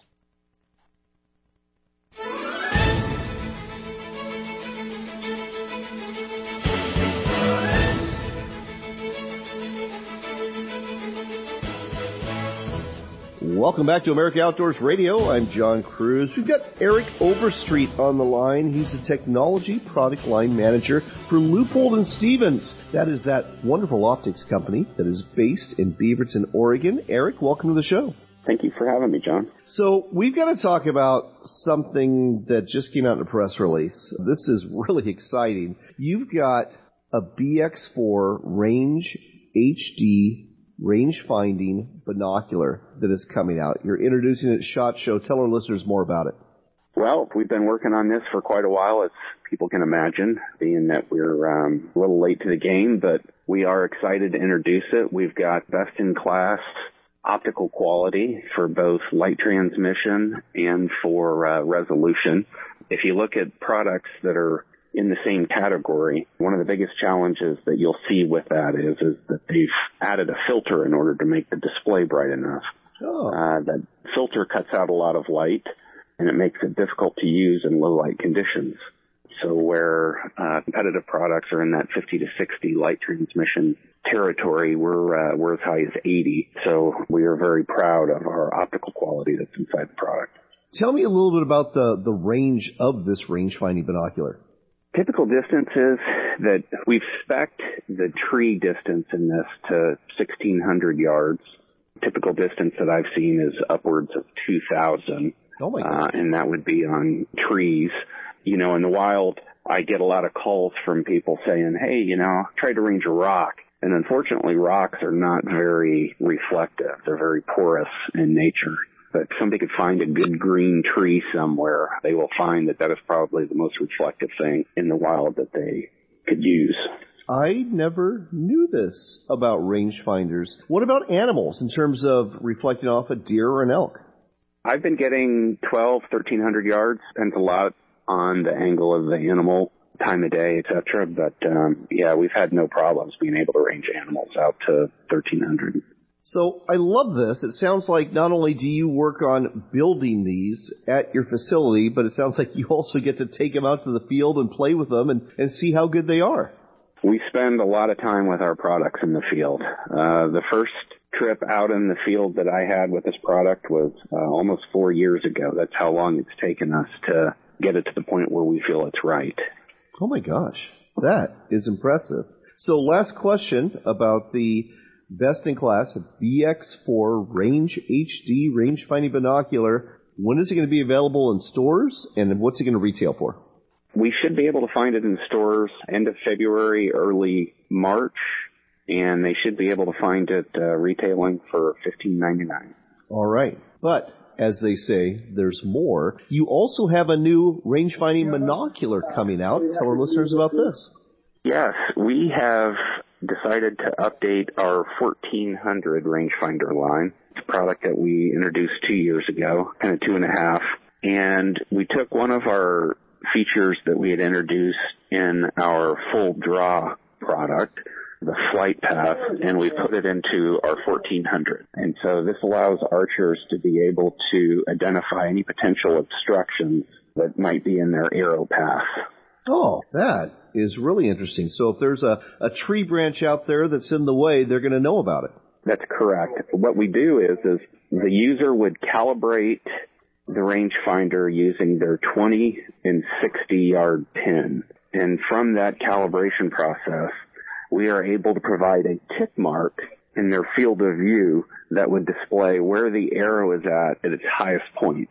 Welcome back to America Outdoors Radio. I'm John Cruz. We've got Eric Overstreet on the line. He's the Technology Product Line Manager for Leupold and Stevens. That is that wonderful optics company that is based in Beaverton, Oregon. Eric, welcome to the show. Thank you for having me, John. So we've got to talk about something that just came out in a press release. This is really exciting. You've got a B X four Range H D range-finding binocular that is coming out. You're introducing it at SHOT Show. Tell our listeners more about it. Well, we've been working on this for quite a while, as people can imagine, being that we're um, a little late to the game, but we are excited to introduce it. We've got best-in-class optical quality for both light transmission and for uh, resolution. If you look at products that are in the same category, one of the biggest challenges that you'll see with that is, is that they've added a filter in order to make the display bright enough. Oh. Uh, that filter cuts out a lot of light, and it makes it difficult to use in low light conditions. So where uh, competitive products are in that fifty to sixty light transmission territory, we're uh, we're as high as eighty. So we are very proud of our optical quality that's inside the product. Tell me a little bit about the, the range of this range-finding binocular. Typical distances that we've spec'd the tree distance in this to sixteen hundred yards. Typical distance that I've seen is upwards of two thousand. Oh my uh, and that would be on trees. You know, in the wild, I get a lot of calls from people saying, hey, you know, try to range a rock. And unfortunately, rocks are not very reflective. They're very porous in nature. But if somebody could find a good green tree somewhere, they will find that that is probably the most reflective thing in the wild that they could use. I never knew this about rangefinders. What about animals in terms of reflecting off a deer or an elk? I've been getting twelve, thirteen hundred yards. Depends a lot on the angle of the animal, time of day, et cetera. But, um, yeah, we've had no problems being able to range animals out to thirteen hundred. So I love this. It sounds like not only do you work on building these at your facility, but it sounds like you also get to take them out to the field and play with them and, and see how good they are. We spend a lot of time with our products in the field. Uh, the first trip out in the field that I had with this product was uh, almost four years ago. That's how long it's taken us to get it to the point where we feel it's right. Oh my gosh, that is impressive. So last question about the best-in-class B X four Range H D range-finding binocular. When is it going to be available in stores, and what's it going to retail for? We should be able to find it in stores end of February, early March, and they should be able to find it uh, retailing for fifteen ninety-nine. All right. But as they say, there's more. You also have a new range-finding binocular coming out. Tell our listeners about this. Yes, we have decided to update our fourteen hundred rangefinder line. It's a product that we introduced two years ago, kind of two and a half. And we took one of our features that we had introduced in our full draw product, the flight path, and we put it into our fourteen hundred. And so this allows archers to be able to identify any potential obstructions that might be in their arrow path. Oh, that is really interesting. So if there's a, a tree branch out there that's in the way, they're going to know about it. That's correct. What we do is, is the user would calibrate the rangefinder using their twenty and sixty yard pin. And from that calibration process, we are able to provide a tick mark in their field of view that would display where the arrow is at at its highest point.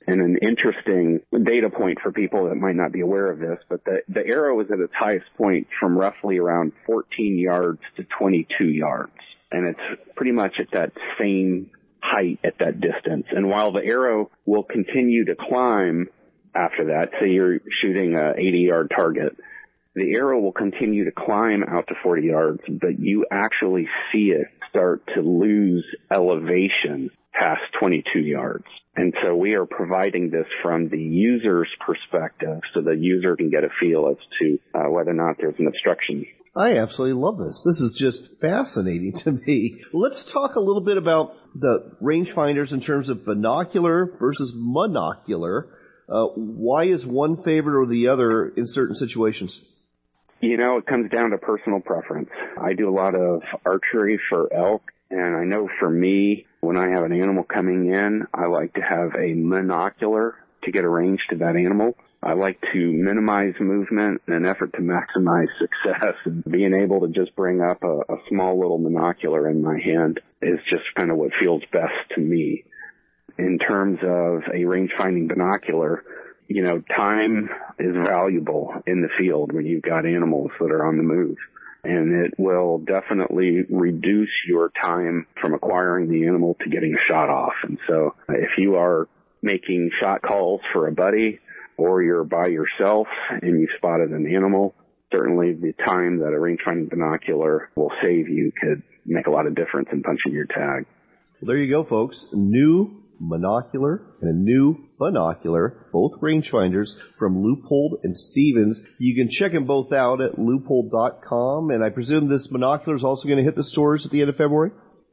And an interesting data point for people that might not be aware of this, but the, the arrow is at its highest point from roughly around fourteen yards to twenty-two yards. And it's pretty much at that same height at that distance. And while the arrow will continue to climb after that, say you're shooting a eighty-yard target, the arrow will continue to climb out to forty yards, but you actually see it start to lose elevation past twenty-two yards. And so we are providing this from the user's perspective so the user can get a feel as to uh, whether or not there's an obstruction. I absolutely love this. This is just fascinating to me. Let's talk a little bit about the rangefinders in terms of binocular versus monocular. Uh, why is one favored or the other in certain situations? You know, it comes down to personal preference. I do a lot of archery for elk, and I know for me, when I have an animal coming in, I like to have a monocular to get a range to that animal. I like to minimize movement in an effort to maximize success, and being able to just bring up a, a small little monocular in my hand is just kind of what feels best to me. In terms of a range-finding binocular, you know, time is valuable in the field when you've got animals that are on the move. And it will definitely reduce your time from acquiring the animal to getting a shot off. And so if you are making shot calls for a buddy or you're by yourself and you spotted an animal, certainly the time that a range-finding binocular will save you could make a lot of difference in punching your tag. Well, there you go, folks. New monocular and a new binocular, both rangefinders from Leupold and Stevens. You can check them both out at leupold dot com, and I presume this monocular is also going to hit the stores at the end of February?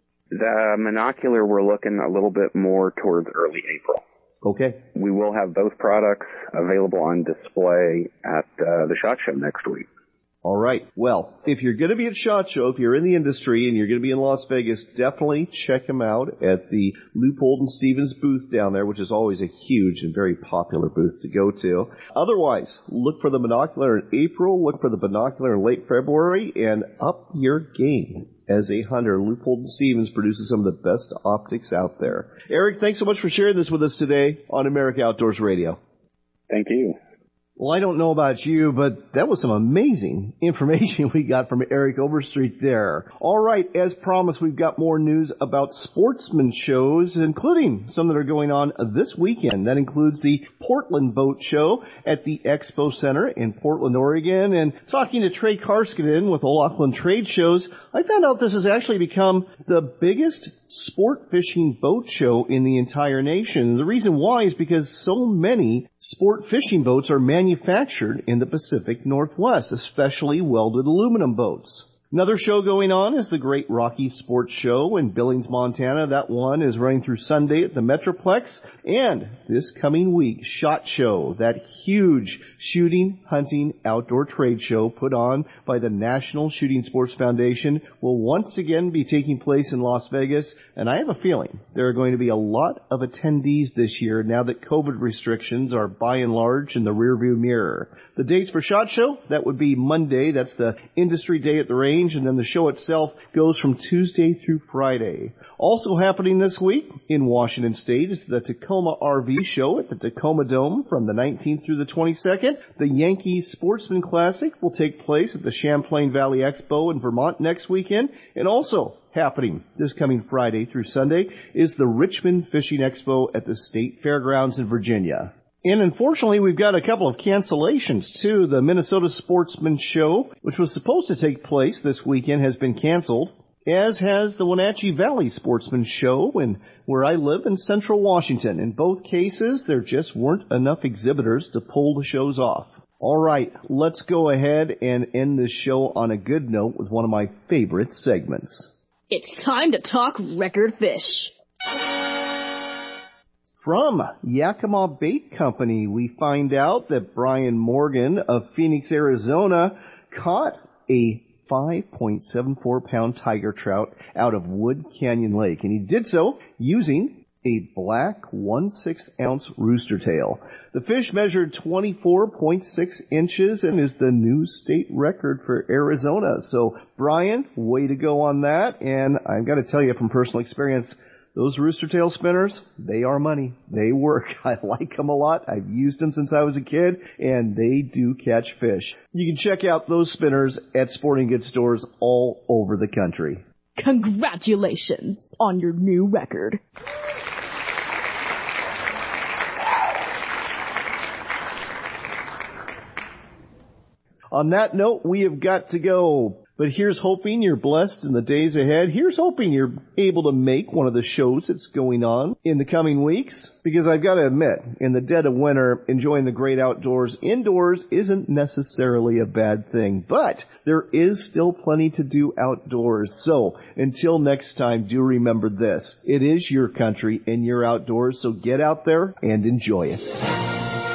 The monocular, we're looking a little bit more towards early April. Okay. We will have both products available on display at uh, the SHOT Show next week. All right. Well, if you're going to be at SHOT Show, if you're in the industry and you're going to be in Las Vegas, definitely check them out at the Leupold and Stevens booth down there, which is always a huge and very popular booth to go to. Otherwise, look for the monocular in April, look for the binocular in late February, and up your game. As a hunter, Leupold and Stevens produces some of the best optics out there. Eric, thanks so much for sharing this with us today on America Outdoors Radio. Thank you. Well, I don't know about you, but that was some amazing information we got from Eric Overstreet there. All right, as promised, we've got more news about sportsman shows, including some that are going on this weekend. That includes the Portland Boat Show at the Expo Center in Portland, Oregon. And talking to Trey Karskinen with O'Loughlin Trade Shows, I found out this has actually become the biggest sport fishing boat show in the entire nation. The reason why is because so many sport fishing boats are manufactured in the Pacific Northwest, especially welded aluminum boats. Another show going on is the Great Rocky Sports Show in Billings, Montana. That one is running through Sunday at the Metroplex. And this coming week, SHOT Show, that huge shooting, hunting, outdoor trade show put on by the National Shooting Sports Foundation, will once again be taking place in Las Vegas. And I have a feeling there are going to be a lot of attendees this year now that COVID restrictions are by and large in the rearview mirror. The dates for SHOT Show, that would be Monday. That's the industry day at the range. And then the show itself goes from Tuesday through Friday. Also happening this week in Washington State is the Tacoma R V Show at the Tacoma Dome from the nineteenth through the twenty-second. The Yankee Sportsman Classic will take place at the Champlain Valley Expo in Vermont next weekend. And also happening this coming Friday through Sunday is the Richmond Fishing Expo at the State Fairgrounds in Virginia. And unfortunately, we've got a couple of cancellations, too. The Minnesota Sportsman Show, which was supposed to take place this weekend, has been canceled, as has the Wenatchee Valley Sportsman Show, and where I live in central Washington. In both cases, there just weren't enough exhibitors to pull the shows off. All right, let's go ahead and end this show on a good note with one of my favorite segments. It's time to talk record fish. From Yakima Bait Company, we find out that Brian Morgan of Phoenix, Arizona, caught a five point seven four pound tiger trout out of Wood Canyon Lake, and he did so using a black one sixth ounce rooster tail. The fish measured twenty-four point six inches and is the new state record for Arizona. So, Brian, way to go on that, and I've got to tell you from personal experience, Those Rooster Tail spinners, they are money. They work. I like them a lot. I've used them since I was a kid, and they do catch fish. You can check out those spinners at sporting goods stores all over the country. Congratulations on your new record. On that note, we have got to go. But here's hoping you're blessed in the days ahead. Here's hoping you're able to make one of the shows that's going on in the coming weeks. Because I've got to admit, in the dead of winter, enjoying the great outdoors indoors isn't necessarily a bad thing. But there is still plenty to do outdoors. So until next time, do remember this. It is your country and you're outdoors, so get out there and enjoy it.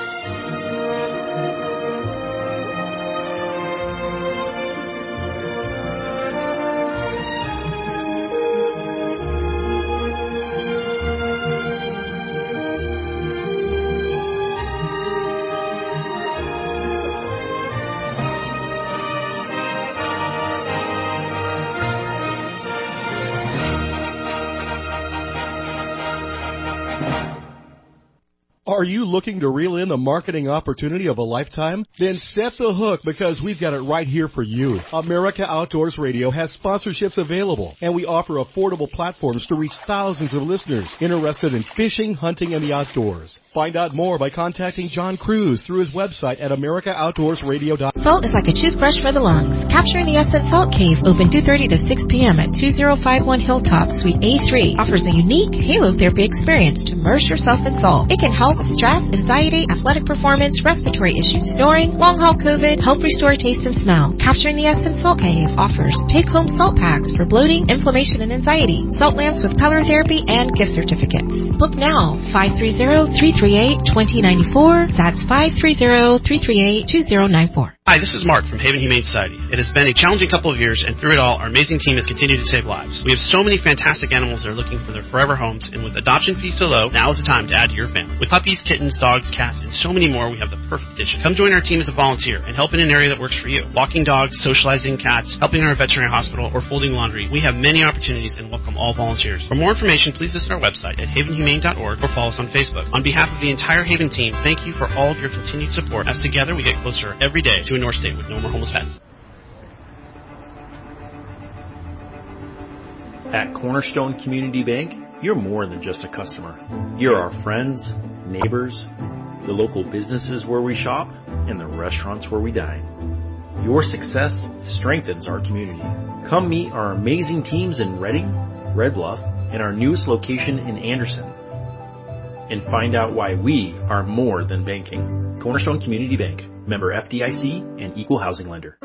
Are you looking to reel in the marketing opportunity of a lifetime? Then set the hook, because we've got it right here for you. America Outdoors Radio has sponsorships available, and we offer affordable platforms to reach thousands of listeners interested in fishing, hunting, and the outdoors. Find out more by contacting John Cruz through his website at america outdoors radio dot com. Salt is like a toothbrush for the lungs. Capturing the Essence Salt Cave, open two thirty to six p.m. at two oh five one Hilltop, Suite A three, offers a unique halotherapy experience to immerse yourself in salt. It can help with stress, anxiety, athletic performance, respiratory issues, snoring, long-haul COVID, help restore taste and smell. Capturing the Essence Salt Cave offers take-home salt packs for bloating, inflammation, and anxiety, salt lamps with color therapy, and gift certificates. Book now, five three zero, three three eight, two zero nine four. That's five three zero, three three eight, two zero nine four. Hi, this is Mark from Haven Humane Society. It has been a challenging couple of years, and through it all, our amazing team has continued to save lives. We have so many fantastic animals that are looking for their forever homes, and with adoption fees so low, now is the time to add to your family. With puppies, kittens, dogs, cats, and so many more, we have the perfect addition. Come join our team as a volunteer and help in an area that works for you. Walking dogs, socializing cats, helping in our veterinary hospital, or folding laundry. We have many opportunities and welcome all volunteers. For more information, please visit our website at haven humane dot org or follow us on Facebook. On behalf of the entire Haven team, thank you for all of your continued support, as together we get closer every day to a North State with no more homeless pets. At Cornerstone Community Bank, you're more than just a customer. You're our friends, neighbors, the local businesses where we shop, and the restaurants where we dine. Your success strengthens our community. Come meet our amazing teams in Redding, Red Bluff, and our newest location in Anderson. And find out why we are more than banking. Cornerstone Community Bank, member F D I C and equal housing lender.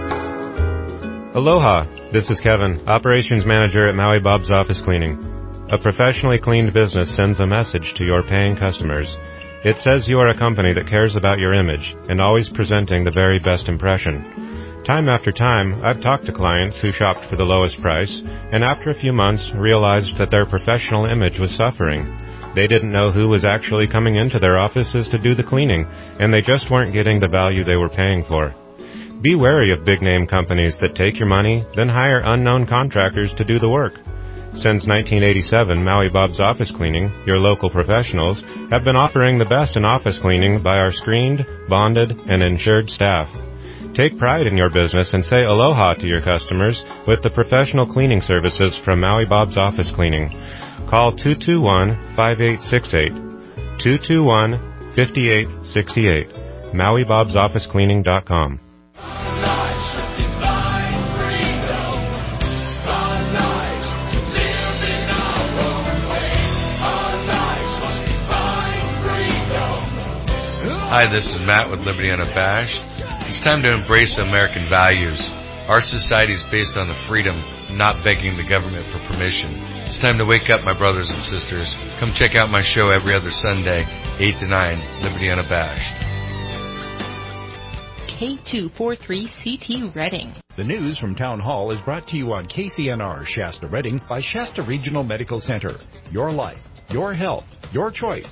Aloha, this is Kevin, Operations Manager at Maui Bob's Office Cleaning. A professionally cleaned business sends a message to your paying customers. It says you are a company that cares about your image and always presenting the very best impression. Time after time, I've talked to clients who shopped for the lowest price and after a few months realized that their professional image was suffering. They didn't know who was actually coming into their offices to do the cleaning, and they just weren't getting the value they were paying for. Be wary of big-name companies that take your money, then hire unknown contractors to do the work. Since nineteen eighty-seven, Maui Bob's Office Cleaning, your local professionals, have been offering the best in office cleaning by our screened, bonded, and insured staff. Take pride in your business and say aloha to your customers with the professional cleaning services from Maui Bob's Office Cleaning. Call two two one, five eight six eight, two two one, five eight six eight, maui bobs office cleaning dot com. Hi, this is Matt with Liberty Unabashed. It's time to embrace American values. Our society is based on the freedom, not begging the government for permission. It's time to wake up, my brothers and sisters. Come check out my show every other Sunday, eight to nine, Liberty Unabashed. K two forty-three C T Redding. The news from Town Hall is brought to you on K C N R Shasta Redding by Shasta Regional Medical Center. Your life, your health, your choice.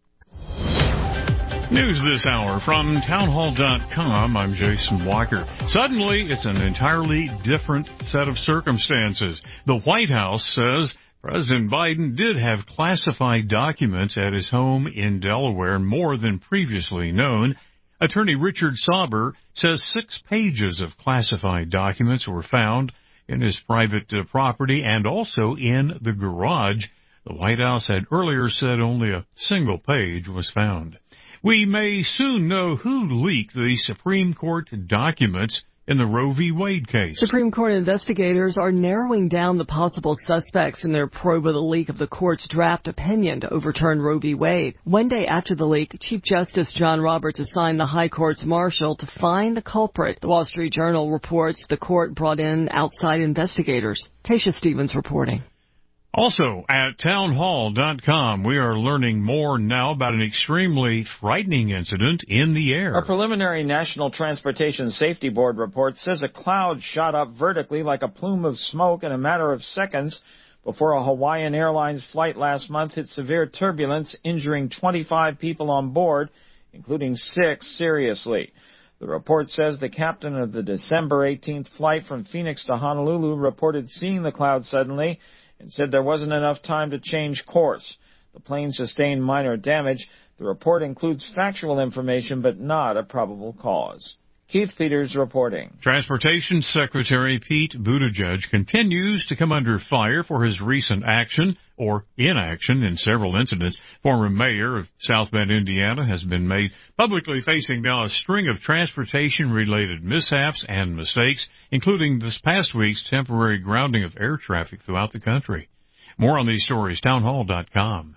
News this hour from townhall dot com. I'm Jason Walker. Suddenly, it's an entirely different set of circumstances. The White House says President Biden did have classified documents at his home in Delaware, more than previously known. Attorney Richard Sauber says six pages of classified documents were found in his private uh, property and also in the garage. The White House had earlier said only a single page was found. We may soon know who leaked the Supreme Court documents in the Roe v. Wade case. Supreme Court investigators are narrowing down the possible suspects in their probe of the leak of the court's draft opinion to overturn Roe v. Wade. One day after the leak, Chief Justice John Roberts assigned the High Court's marshal to find the culprit. The Wall Street Journal reports the court brought in outside investigators. Tasha Stevens reporting. Also, at townhall dot com, we are learning more now about an extremely frightening incident in the air. A preliminary National Transportation Safety Board report says a cloud shot up vertically like a plume of smoke in a matter of seconds before a Hawaiian Airlines flight last month hit severe turbulence, injuring twenty-five people on board, including six seriously. The report says the captain of the December eighteenth flight from Phoenix to Honolulu reported seeing the cloud suddenly and said there wasn't enough time to change course. The plane sustained minor damage. The report includes factual information but not a probable cause. Keith Peters reporting. Transportation Secretary Pete Buttigieg continues to come under fire for his recent action or inaction in several incidents. Former mayor of South Bend, Indiana, has been made publicly facing now a string of transportation-related mishaps and mistakes, including this past week's temporary grounding of air traffic throughout the country. More on these stories, townhall dot com.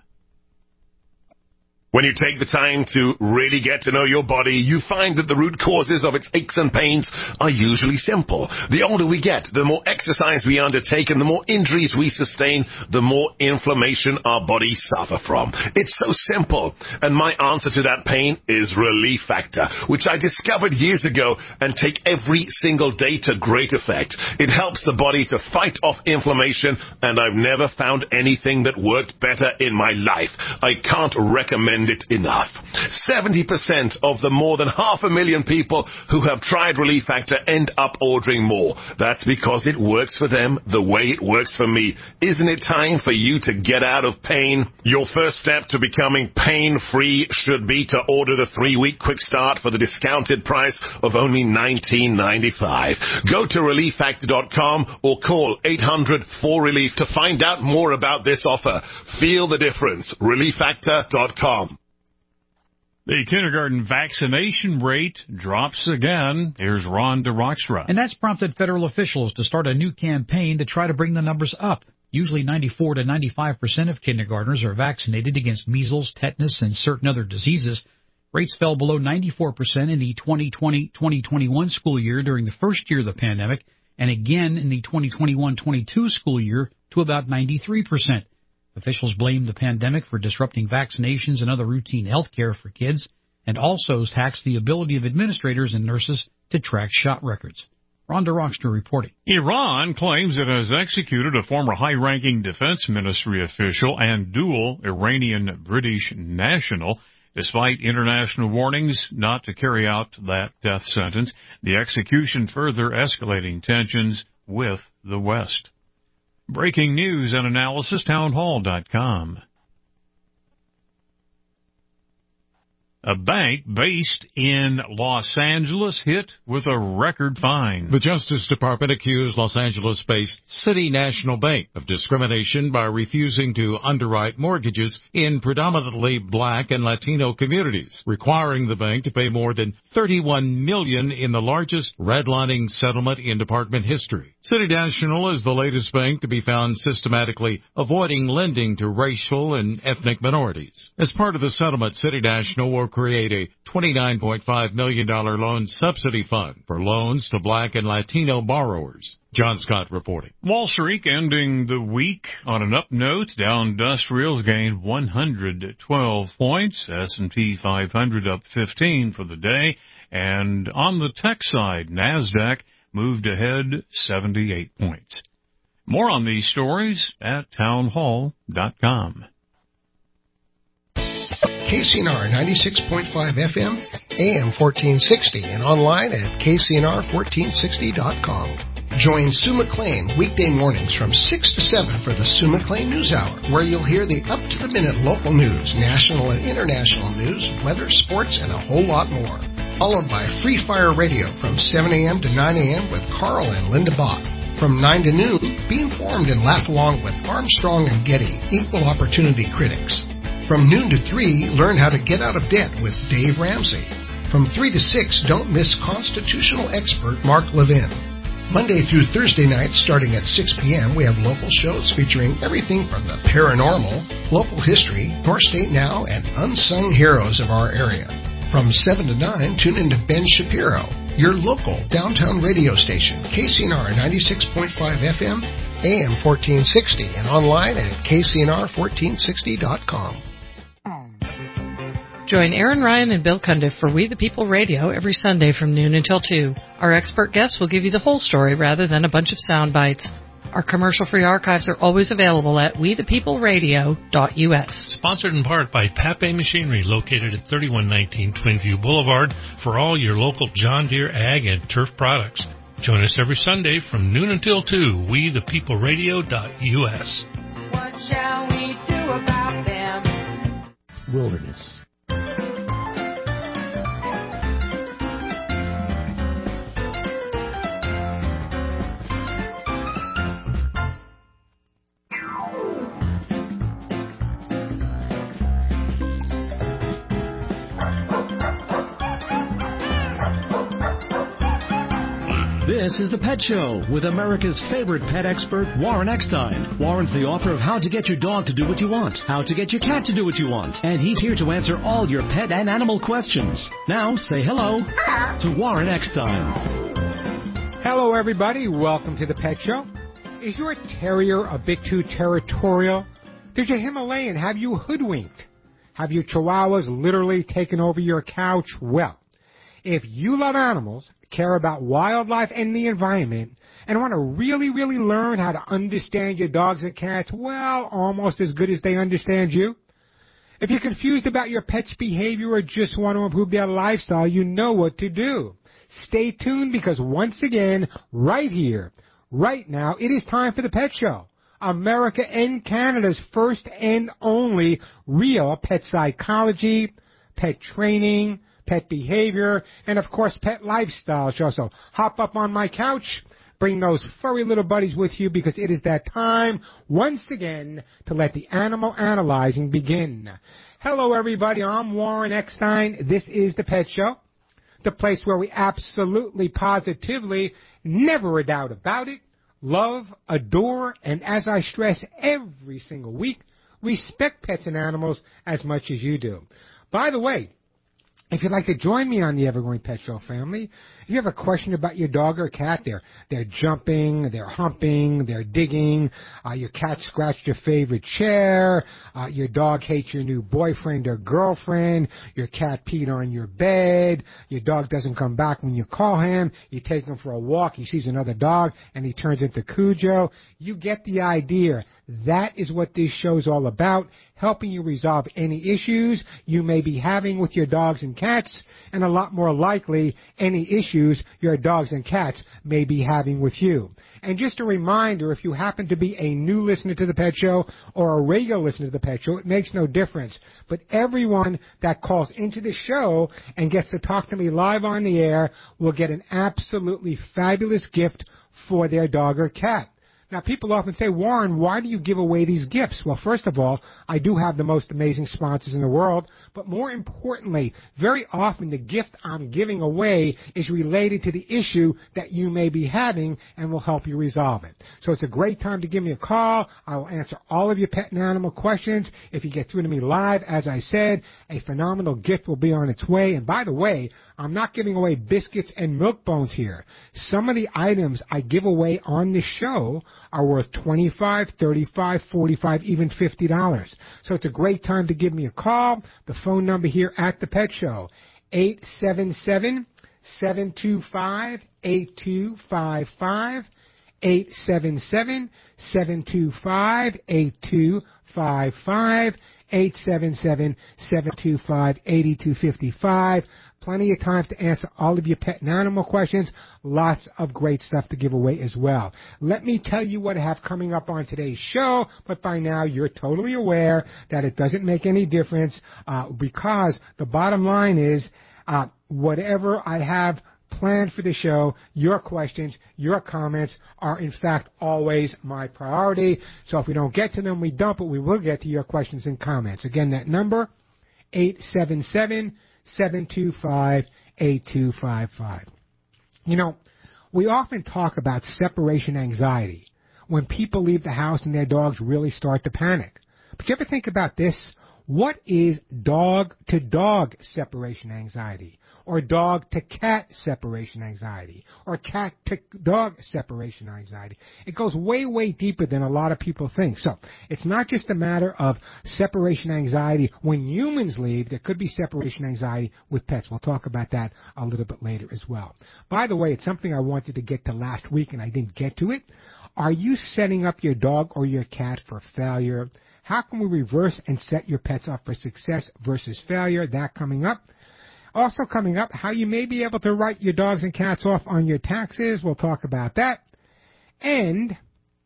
When you take the time to really get to know your body, you find that the root causes of its aches and pains are usually simple. The older we get, the more exercise we undertake and the more injuries we sustain, the more inflammation our bodies suffer from. It's so simple. And my answer to that pain is Relief Factor, which I discovered years ago and take every single day to great effect. It helps the body to fight off inflammation, and I've never found anything that worked better in my life. I can't recommend it enough. seventy percent of the more than half a million people who have tried Relief Factor end up ordering more. That's because it works for them the way it works for me. Isn't it time for you to get out of pain? Your first step to becoming pain-free should be to order the three-week quick start for the discounted price of only nineteen ninety-five. Go to relief factor dot com or call eight hundred four relief to find out more about this offer. Feel the difference. relief factor dot com. The kindergarten vaccination rate drops again. Here's Ron DeRockstra. And that's prompted federal officials to start a new campaign to try to bring the numbers up. Usually ninety-four to ninety-five percent of kindergartners are vaccinated against measles, tetanus, and certain other diseases. Rates fell below ninety-four percent in the twenty twenty twenty twenty-one school year during the first year of the pandemic, and again in the twenty twenty-one twenty-two school year to about ninety-three percent. Officials blame the pandemic for disrupting vaccinations and other routine health care for kids, and also tax the ability of administrators and nurses to track shot records. Ron DeRockstra reporting. Iran claims it has executed a former high-ranking defense ministry official and dual Iranian-British national. Despite international warnings not to carry out that death sentence, the execution further escalating tensions with the West. Breaking news and analysis, townhall dot com. A bank based in Los Angeles hit with a record fine. The Justice Department accused Los Angeles-based City National Bank of discrimination by refusing to underwrite mortgages in predominantly black and Latino communities, requiring the bank to pay more than thirty-one million dollars in the largest redlining settlement in department history. City National is the latest bank to be found systematically avoiding lending to racial and ethnic minorities. As part of the settlement, City National will create a twenty-nine point five million dollars loan subsidy fund for loans to black and Latino borrowers. John Scott reporting. Wall Street ending the week on an up note. Dow Industrials gained one hundred twelve points. S and P five hundred up fifteen for the day. And on the tech side, NASDAQ moved ahead seventy-eight points. More on these stories at townhall dot com. K C N R ninety-six point five F M, A M fourteen sixty, and online at K C N R fourteen sixty dot com. Join Sue McLean weekday mornings from six to seven for the Sue McLean News Hour, where you'll hear the up-to-the-minute local news, national and international news, weather, sports, and a whole lot more. Followed by Free Fire Radio from seven a.m. to nine a.m. with Carl and Linda Bach. From nine to noon, be informed and laugh along with Armstrong and Getty, equal opportunity critics. From noon to three, learn how to get out of debt with Dave Ramsey. From three to six, don't miss constitutional expert Mark Levin. Monday through Thursday nights, starting at six p.m., we have local shows featuring everything from the paranormal, local history, North State Now, and unsung heroes of our area. From seven to nine, tune in to Ben Shapiro, your local downtown radio station, K C N R ninety-six point five F M, A M fourteen sixty, and online at K C N R fourteen sixty dot com. Join Aaron Ryan and Bill Cundiff for We the People Radio every Sunday from noon until two. Our expert guests will give you the whole story rather than a bunch of sound bites. Our commercial-free archives are always available at we the people radio dot U S. Sponsored in part by Pape Machinery, located at thirty-one nineteen Twinview Boulevard, for all your local John Deere ag and turf products. Join us every Sunday from noon until two, we the people radio dot U S. What shall we do about them? Wilderness. This is The Pet Show with America's favorite pet expert, Warren Eckstein. Warren's the author of How to Get Your Dog to Do What You Want, How to Get Your Cat to Do What You Want, and he's here to answer all your pet and animal questions. Now, say hello to Warren Eckstein. Hello, everybody. Welcome to The Pet Show. Is your terrier a bit too territorial? Does your Himalayan have you hoodwinked? Have your Chihuahuas literally taken over your couch? Well, if you love animals, care about wildlife and the environment, and want to really, really learn how to understand your dogs and cats, well, almost as good as they understand you. If you're confused about your pet's behavior or just want to improve their lifestyle, you know what to do. Stay tuned because once again, right here, right now, it is time for The Pet Show. America and Canada's first and only real pet psychology, pet training, pet behavior, and of course pet lifestyle show. So hop up on my couch, bring those furry little buddies with you because it is that time once again to let the animal analyzing begin. Hello everybody, I'm Warren Eckstein. This is The Pet Show, the place where we absolutely, positively, never a doubt about it, love, adore, and as I stress every single week, respect pets and animals as much as you do. By the way, if you'd like to join me on the Evergreen Pet Show family, if you have a question about your dog or cat, they're, they're jumping, they're humping, they're digging, uh, your cat scratched your favorite chair, uh, your dog hates your new boyfriend or girlfriend, your cat peed on your bed, your dog doesn't come back when you call him, you take him for a walk, he sees another dog, and he turns into Cujo. You get the idea. That is what this show's all about, helping you resolve any issues you may be having with your dogs and cats, and a lot more likely, any issues your dogs and cats may be having with you. And just a reminder, if you happen to be a new listener to The Pet Show or a regular listener to The Pet Show, it makes no difference. But everyone that calls into the show and gets to talk to me live on the air will get an absolutely fabulous gift for their dog or cat. Now, people often say, Warren, why do you give away these gifts? Well, first of all, I do have the most amazing sponsors in the world, but more importantly, very often the gift I'm giving away is related to the issue that you may be having and will help you resolve it. So it's a great time to give me a call. I will answer all of your pet and animal questions. If you get through to me live, as I said, a phenomenal gift will be on its way. And by the way, I'm not giving away biscuits and milk bones here. Some of the items I give away on this show are worth twenty-five dollars, thirty-five dollars, forty-five dollars, even fifty dollars. So it's a great time to give me a call. The phone number here at The Pet Show, eight seven seven, seven two five, eight two five five, eight seven seven, seven two five, eight two five five. eight seven seven, seven two five, eight two five five. Plenty of time to answer all of your pet and animal questions. Lots of great stuff to give away as well. Let me tell you what I have coming up on today's show, but by now you're totally aware that it doesn't make any difference uh, because the bottom line is uh, whatever I have planned for the show, your questions, your comments are in fact always my priority. So if we don't get to them, we don't, but we will get to your questions and comments. Again, that number, eight seven seven, seven two five, eight two five five. You know, we often talk about separation anxiety when people leave the house and their dogs really start to panic. But you ever think about this? What is dog-to-dog separation anxiety? Or dog-to-cat separation anxiety? Or cat-to-dog separation anxiety? It goes way, way deeper than a lot of people think. So, it's not just a matter of separation anxiety when humans leave. There could be separation anxiety with pets. We'll talk about that a little bit later as well. By the way, it's something I wanted to get to last week and I didn't get to it. Are you setting up your dog or your cat for failure? How can we reverse and set your pets up for success versus failure? That coming up. Also coming up, how you may be able to write your dogs and cats off on your taxes. We'll talk about that. And,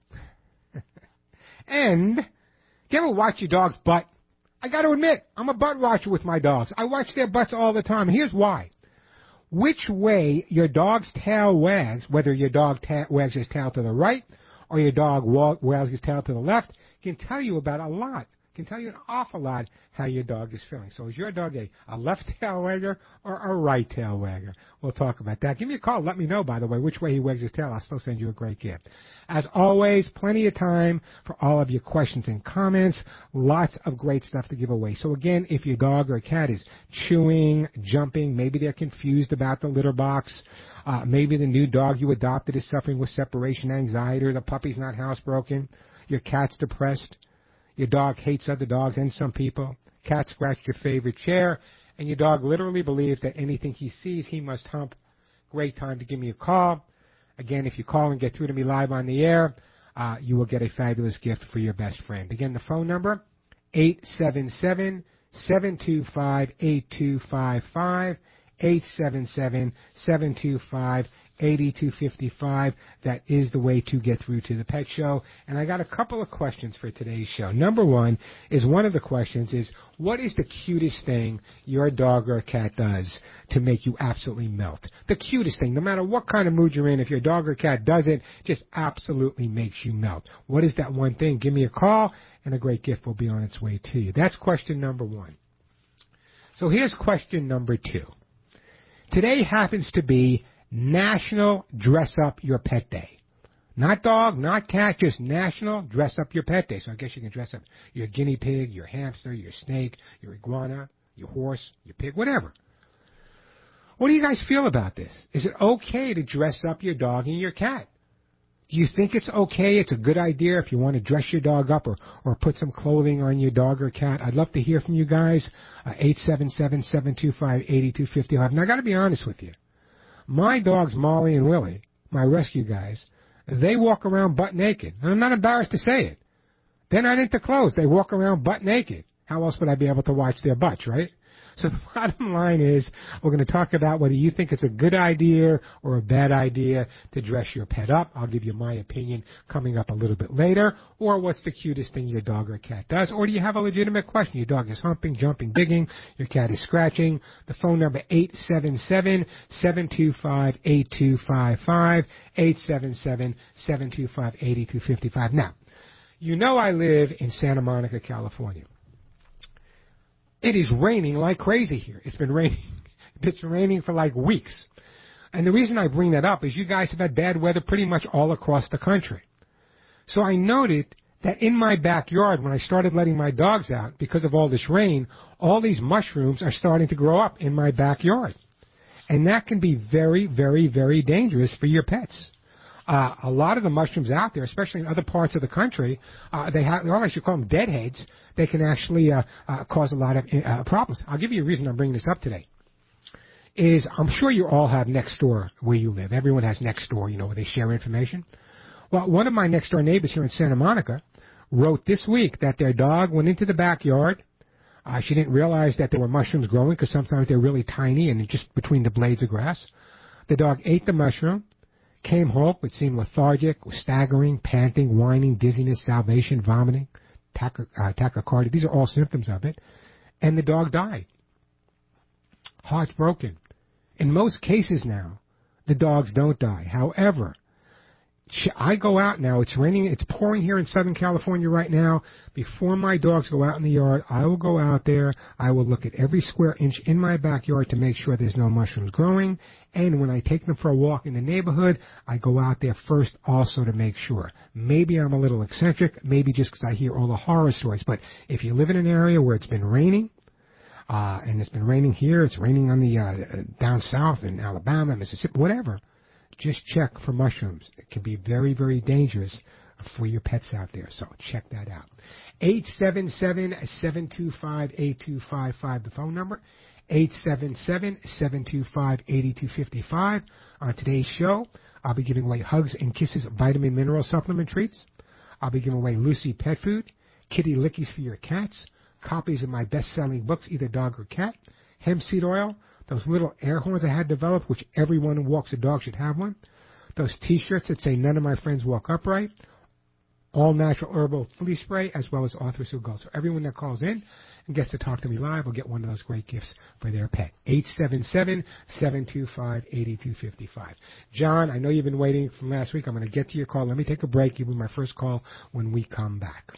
and, do you ever watch your dog's butt? I got to admit, I'm a butt watcher with my dogs. I watch their butts all the time. Here's why. Which way your dog's tail wags, whether your dog ta- wags his tail to the right or your dog wags his tail to the left, can tell you about a lot, can tell you an awful lot how your dog is feeling. So is your dog a, a left tail wagger or a right tail wagger? We'll talk about that. Give me a call. Let me know, by the way, which way he wags his tail. I'll still send you a great gift. As always, plenty of time for all of your questions and comments. Lots of great stuff to give away. So again, if your dog or cat is chewing, jumping, maybe they're confused about the litter box, uh, maybe the new dog you adopted is suffering with separation anxiety, or the puppy's not housebroken, your cat's depressed, your dog hates other dogs and some people, cat scratched your favorite chair, and your dog literally believes that anything he sees he must hump. Great time to give me a call. Again, if you call and get through to me live on the air, uh, you will get a fabulous gift for your best friend. Again, the phone number, eight seven seven, seven two five, eight two five five, eight seven seven, seven two five, eight two five five. That is the way to get through to the Pet Show. And I got a couple of questions for today's show. Number one is, one of the questions is, what is the cutest thing your dog or cat does to make you absolutely melt? The cutest thing, no matter what kind of mood you're in, if your dog or cat does it, just absolutely makes you melt. What is that one thing? Give me a call, and a great gift will be on its way to you. That's question number one. So here's question number two. Today happens to be National Dress Up Your Pet Day. Not dog, not cat, just National Dress Up Your Pet Day. So I guess you can dress up your guinea pig, your hamster, your snake, your iguana, your horse, your pig, whatever. What do you guys feel about this? Is it okay to dress up your dog and your cat? Do you think it's okay? It's a good idea if you want to dress your dog up or, or put some clothing on your dog or cat. I'd love to hear from you guys. Uh, eight seven seven, seven two five, eight two five five. Now, I got to be honest with you. My dogs, Molly and Willie, my rescue guys, they walk around butt naked. And I'm not embarrassed to say it. They're not into clothes. They walk around butt naked. How else would I be able to watch their butts, right? So the bottom line is, we're going to talk about whether you think it's a good idea or a bad idea to dress your pet up. I'll give you my opinion coming up a little bit later. Or what's the cutest thing your dog or cat does? Or do you have a legitimate question? Your dog is humping, jumping, digging. Your cat is scratching. The phone number, eight seven seven, seven two five, eight two five five, eight seven seven, seven two five, eight two five five. Now, you know I live in Santa Monica, California. It is raining like crazy here. It's been raining. It's been raining for like weeks. And the reason I bring that up is you guys have had bad weather pretty much all across the country. So I noted that in my backyard, when I started letting my dogs out, because of all this rain, all these mushrooms are starting to grow up in my backyard. And that can be very, very, very dangerous for your pets. Uh, a lot of the mushrooms out there, especially in other parts of the country, uh, they have, or I should call them deadheads, they can actually uh, uh, cause a lot of uh, problems. I'll give you a reason I'm bringing this up today. Is I'm sure you all have Nextdoor where you live. Everyone has Nextdoor, you know, where they share information. Well, one of my next door neighbors here in Santa Monica wrote this week that their dog went into the backyard Uh, she didn't realize that there were mushrooms growing because sometimes they're really tiny and just between the blades of grass. The dog ate the mushroom, came home, but seemed lethargic, was staggering, panting, whining, dizziness, salivation, vomiting, tachy- uh, tachycardia. These are all symptoms of it. And the dog died. Heart's broken. In most cases now, the dogs don't die. However, I go out now. It's raining. It's pouring here in Southern California right now. Before my dogs go out in the yard, I will go out there. I will look at every square inch in my backyard to make sure there's no mushrooms growing. And when I take them for a walk in the neighborhood, I go out there first also to make sure. Maybe I'm a little eccentric, maybe just because I hear all the horror stories. But if you live in an area where it's been raining, uh, and it's been raining here, it's raining on the uh, down south in Alabama, Mississippi, whatever, just check for mushrooms. It can be very, very dangerous for your pets out there, so check that out. eight seven seven, seven two five, eight two five five, the phone number. eight seven seven, seven two five, eight two five five. On today's show, I'll be giving away Hugs and Kisses vitamin mineral supplement treats. I'll be giving away Lucy Pet Food, Kitty Lickies for your cats, copies of my best-selling books, either dog or cat, hemp seed oil, those little air horns I had developed, which everyone who walks a dog should have one, those T-shirts that say none of my friends walk upright, all natural herbal flea spray, as well as Arthur Gold. So everyone that calls in and gets to talk to me live will get one of those great gifts for their pet. eight seven seven, seven two five, eight two five five. John, I know you've been waiting from last week. I'm going to get to your call. Let me take a break. Give you my first call when we come back.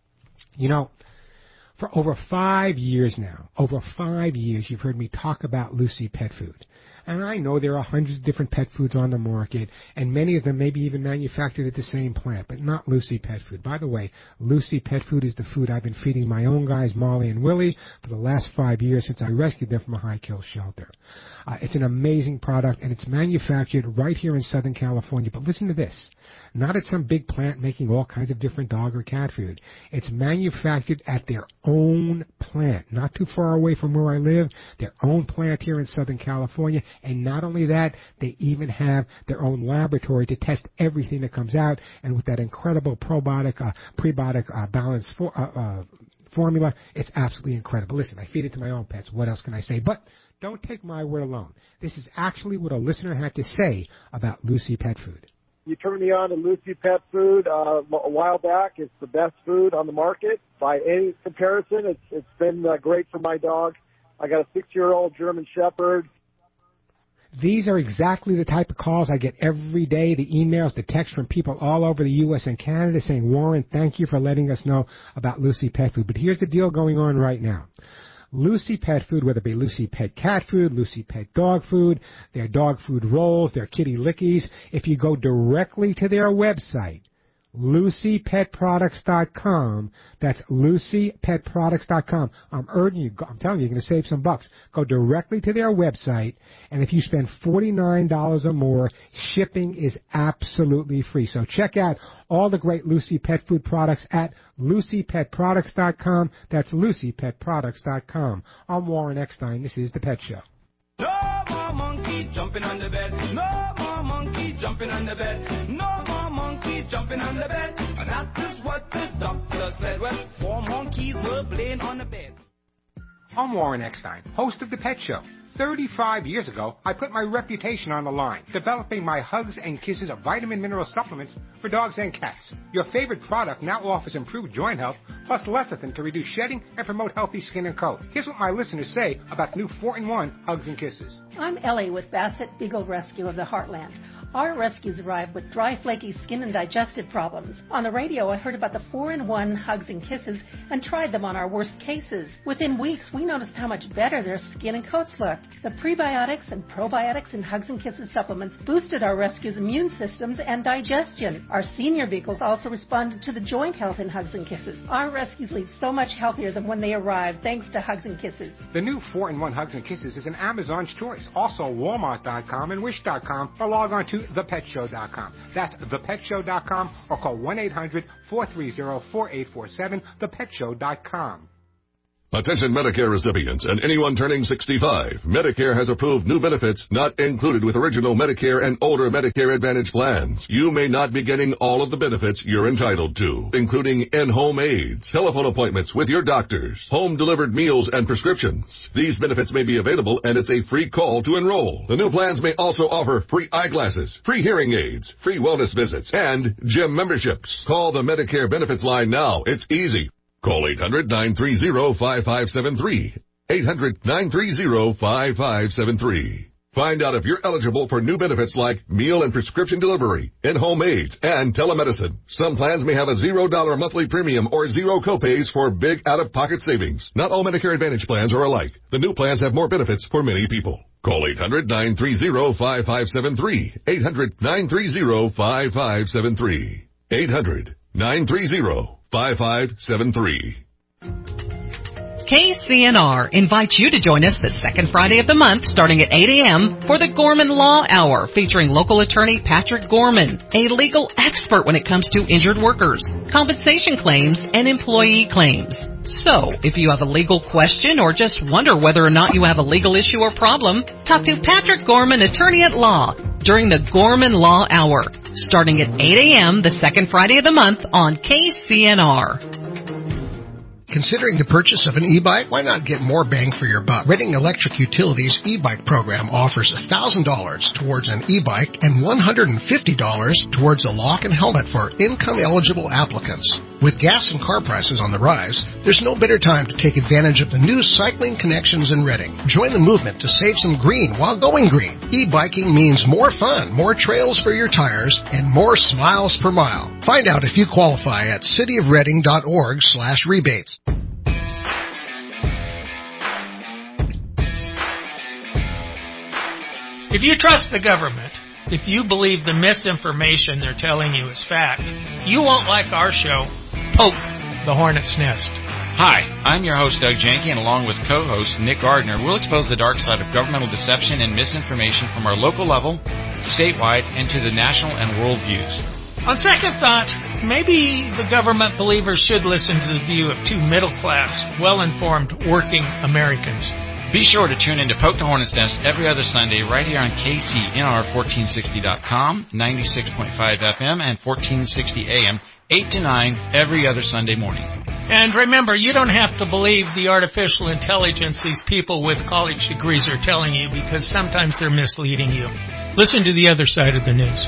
You know, for over five years now, over five years, you've heard me talk about Lucy Pet Food. And I know there are hundreds of different pet foods on the market, and many of them may be even manufactured at the same plant, but not Lucy Pet Food. By the way, Lucy Pet Food is the food I've been feeding my own guys, Molly and Willie, for the last five years since I rescued them from a high-kill shelter. Uh, it's an amazing product, and it's manufactured right here in Southern California. But listen to this. Not at some big plant making all kinds of different dog or cat food. It's manufactured at their own plant, not too far away from where I live, their own plant here in Southern California. And not only that, they even have their own laboratory to test everything that comes out. And with that incredible probiotic, uh, prebiotic uh, balance for, uh, uh, formula, it's absolutely incredible. Listen, I feed it to my own pets. What else can I say? But don't take my word alone. This is actually what a listener had to say about Lucy Pet Food. You turned me on to Lucy Pet Food uh, a while back. It's the best food on the market by any comparison. It's It's been uh, great for my dog. I got a six-year-old German Shepherd. These are exactly the type of calls I get every day, the emails, the texts from people all over the U S and Canada saying, Warren, thank you for letting us know about Lucy Pet Food. But here's the deal going on right now. Lucy Pet Food, whether it be Lucy Pet Cat Food, Lucy Pet Dog Food, their dog food rolls, their kitty lickies, if you go directly to their website, lucy pet products dot com, that's lucy pet products dot com. I'm urging you, I'm telling you, you're going to save some bucks. Go directly to their website, and if you spend forty-nine dollars or more, shipping is absolutely free. So check out all the great Lucy Pet Food products at lucy pet products dot com. That's lucy pet products dot com. I'm Warren Eckstein. This is The Pet Show. No more monkey jumping on the bed. No more monkey jumping on the bed. No more monkey jumping on the bed. And that is what the doctor said. Well, four monkeys were playing on the bed. I'm Warren Eckstein, host of The Pet Show. thirty-five years ago, I put my reputation on the line, developing my Hugs and Kisses of vitamin mineral supplements for dogs and cats. Your favorite product now offers improved joint health, plus lecithin to reduce shedding and promote healthy skin and coat. Here's what my listeners say about new four in one Hugs and Kisses. I'm Ellie with Bassett Beagle Rescue of the Heartland. Our rescues arrive with dry, flaky skin and digestive problems. On the radio, I heard about the four in one Hugs and Kisses and tried them on our worst cases. Within weeks, we noticed how much better their skin and coats looked. The prebiotics and probiotics in Hugs and Kisses supplements boosted our rescues' immune systems and digestion. Our senior beagles also responded to the joint health in Hugs and Kisses. Our rescues leave so much healthier than when they arrived, thanks to Hugs and Kisses. The new four in one Hugs and Kisses is an Amazon's choice. Also, Walmart dot com and Wish dot com, or log on to the pet show dot com. That's the pet show dot com, or call one eight hundred, four three zero, four eight four seven, the pet show dot com. Attention Medicare recipients and anyone turning sixty-five. Medicare has approved new benefits not included with original Medicare and older Medicare Advantage plans. You may not be getting all of the benefits you're entitled to, including in-home aids, telephone appointments with your doctors, home-delivered meals and prescriptions. These benefits may be available, and it's a free call to enroll. The new plans may also offer free eyeglasses, free hearing aids, free wellness visits, and gym memberships. Call the Medicare Benefits line now. It's easy. Call eight hundred, nine three zero, five five seven three. eight hundred, nine three zero, five five seven three. Find out if you're eligible for new benefits like meal and prescription delivery, in-home aids, and telemedicine. Some plans may have a zero dollar monthly premium or zero copays for big out-of-pocket savings. Not all Medicare Advantage plans are alike. The new plans have more benefits for many people. Call eight hundred, nine three zero, five five seven three. eight hundred, nine three zero, five five seven three. eight hundred, nine three zero, five five seven three. K C N R invites you to join us the second Friday of the month starting at eight a.m. for the Gorman Law Hour featuring local attorney Patrick Gorman, a legal expert when it comes to injured workers, compensation claims, and employee claims. So, if you have a legal question or just wonder whether or not you have a legal issue or problem, talk to Patrick Gorman, attorney at law, during the Gorman Law Hour, starting at eight a.m. the second Friday of the month on K C N R. Considering the purchase of an e-bike? Why not get more bang for your buck? Redding Electric Utilities e-bike program offers one thousand dollars towards an e-bike and one hundred fifty dollars towards a lock and helmet for income-eligible applicants. With gas and car prices on the rise, there's no better time to take advantage of the new cycling connections in Redding. Join the movement to save some green while going green. E-biking means more fun, more trails for your tires, and more smiles per mile. Find out if you qualify at cityofredding.org slash rebates. If you trust the government, if you believe the misinformation they're telling you is fact, you won't like our show, Poke the Hornet's Nest. Hi, I'm your host, Doug Janke, and along with co-host Nick Gardner, we'll expose the dark side of governmental deception and misinformation from our local level, statewide, and to the national and world views. On second thought, maybe the government believers should listen to the view of two middle-class, well-informed, working Americans. Be sure to tune in to Poke the Hornet's Nest every other Sunday right here on K C N R fourteen sixty dot com, ninety-six point five F M, and fourteen sixty A M, eight to nine every other Sunday morning. And remember, you don't have to believe the artificial intelligence these people with college degrees are telling you, because sometimes they're misleading you. Listen to the other side of the news.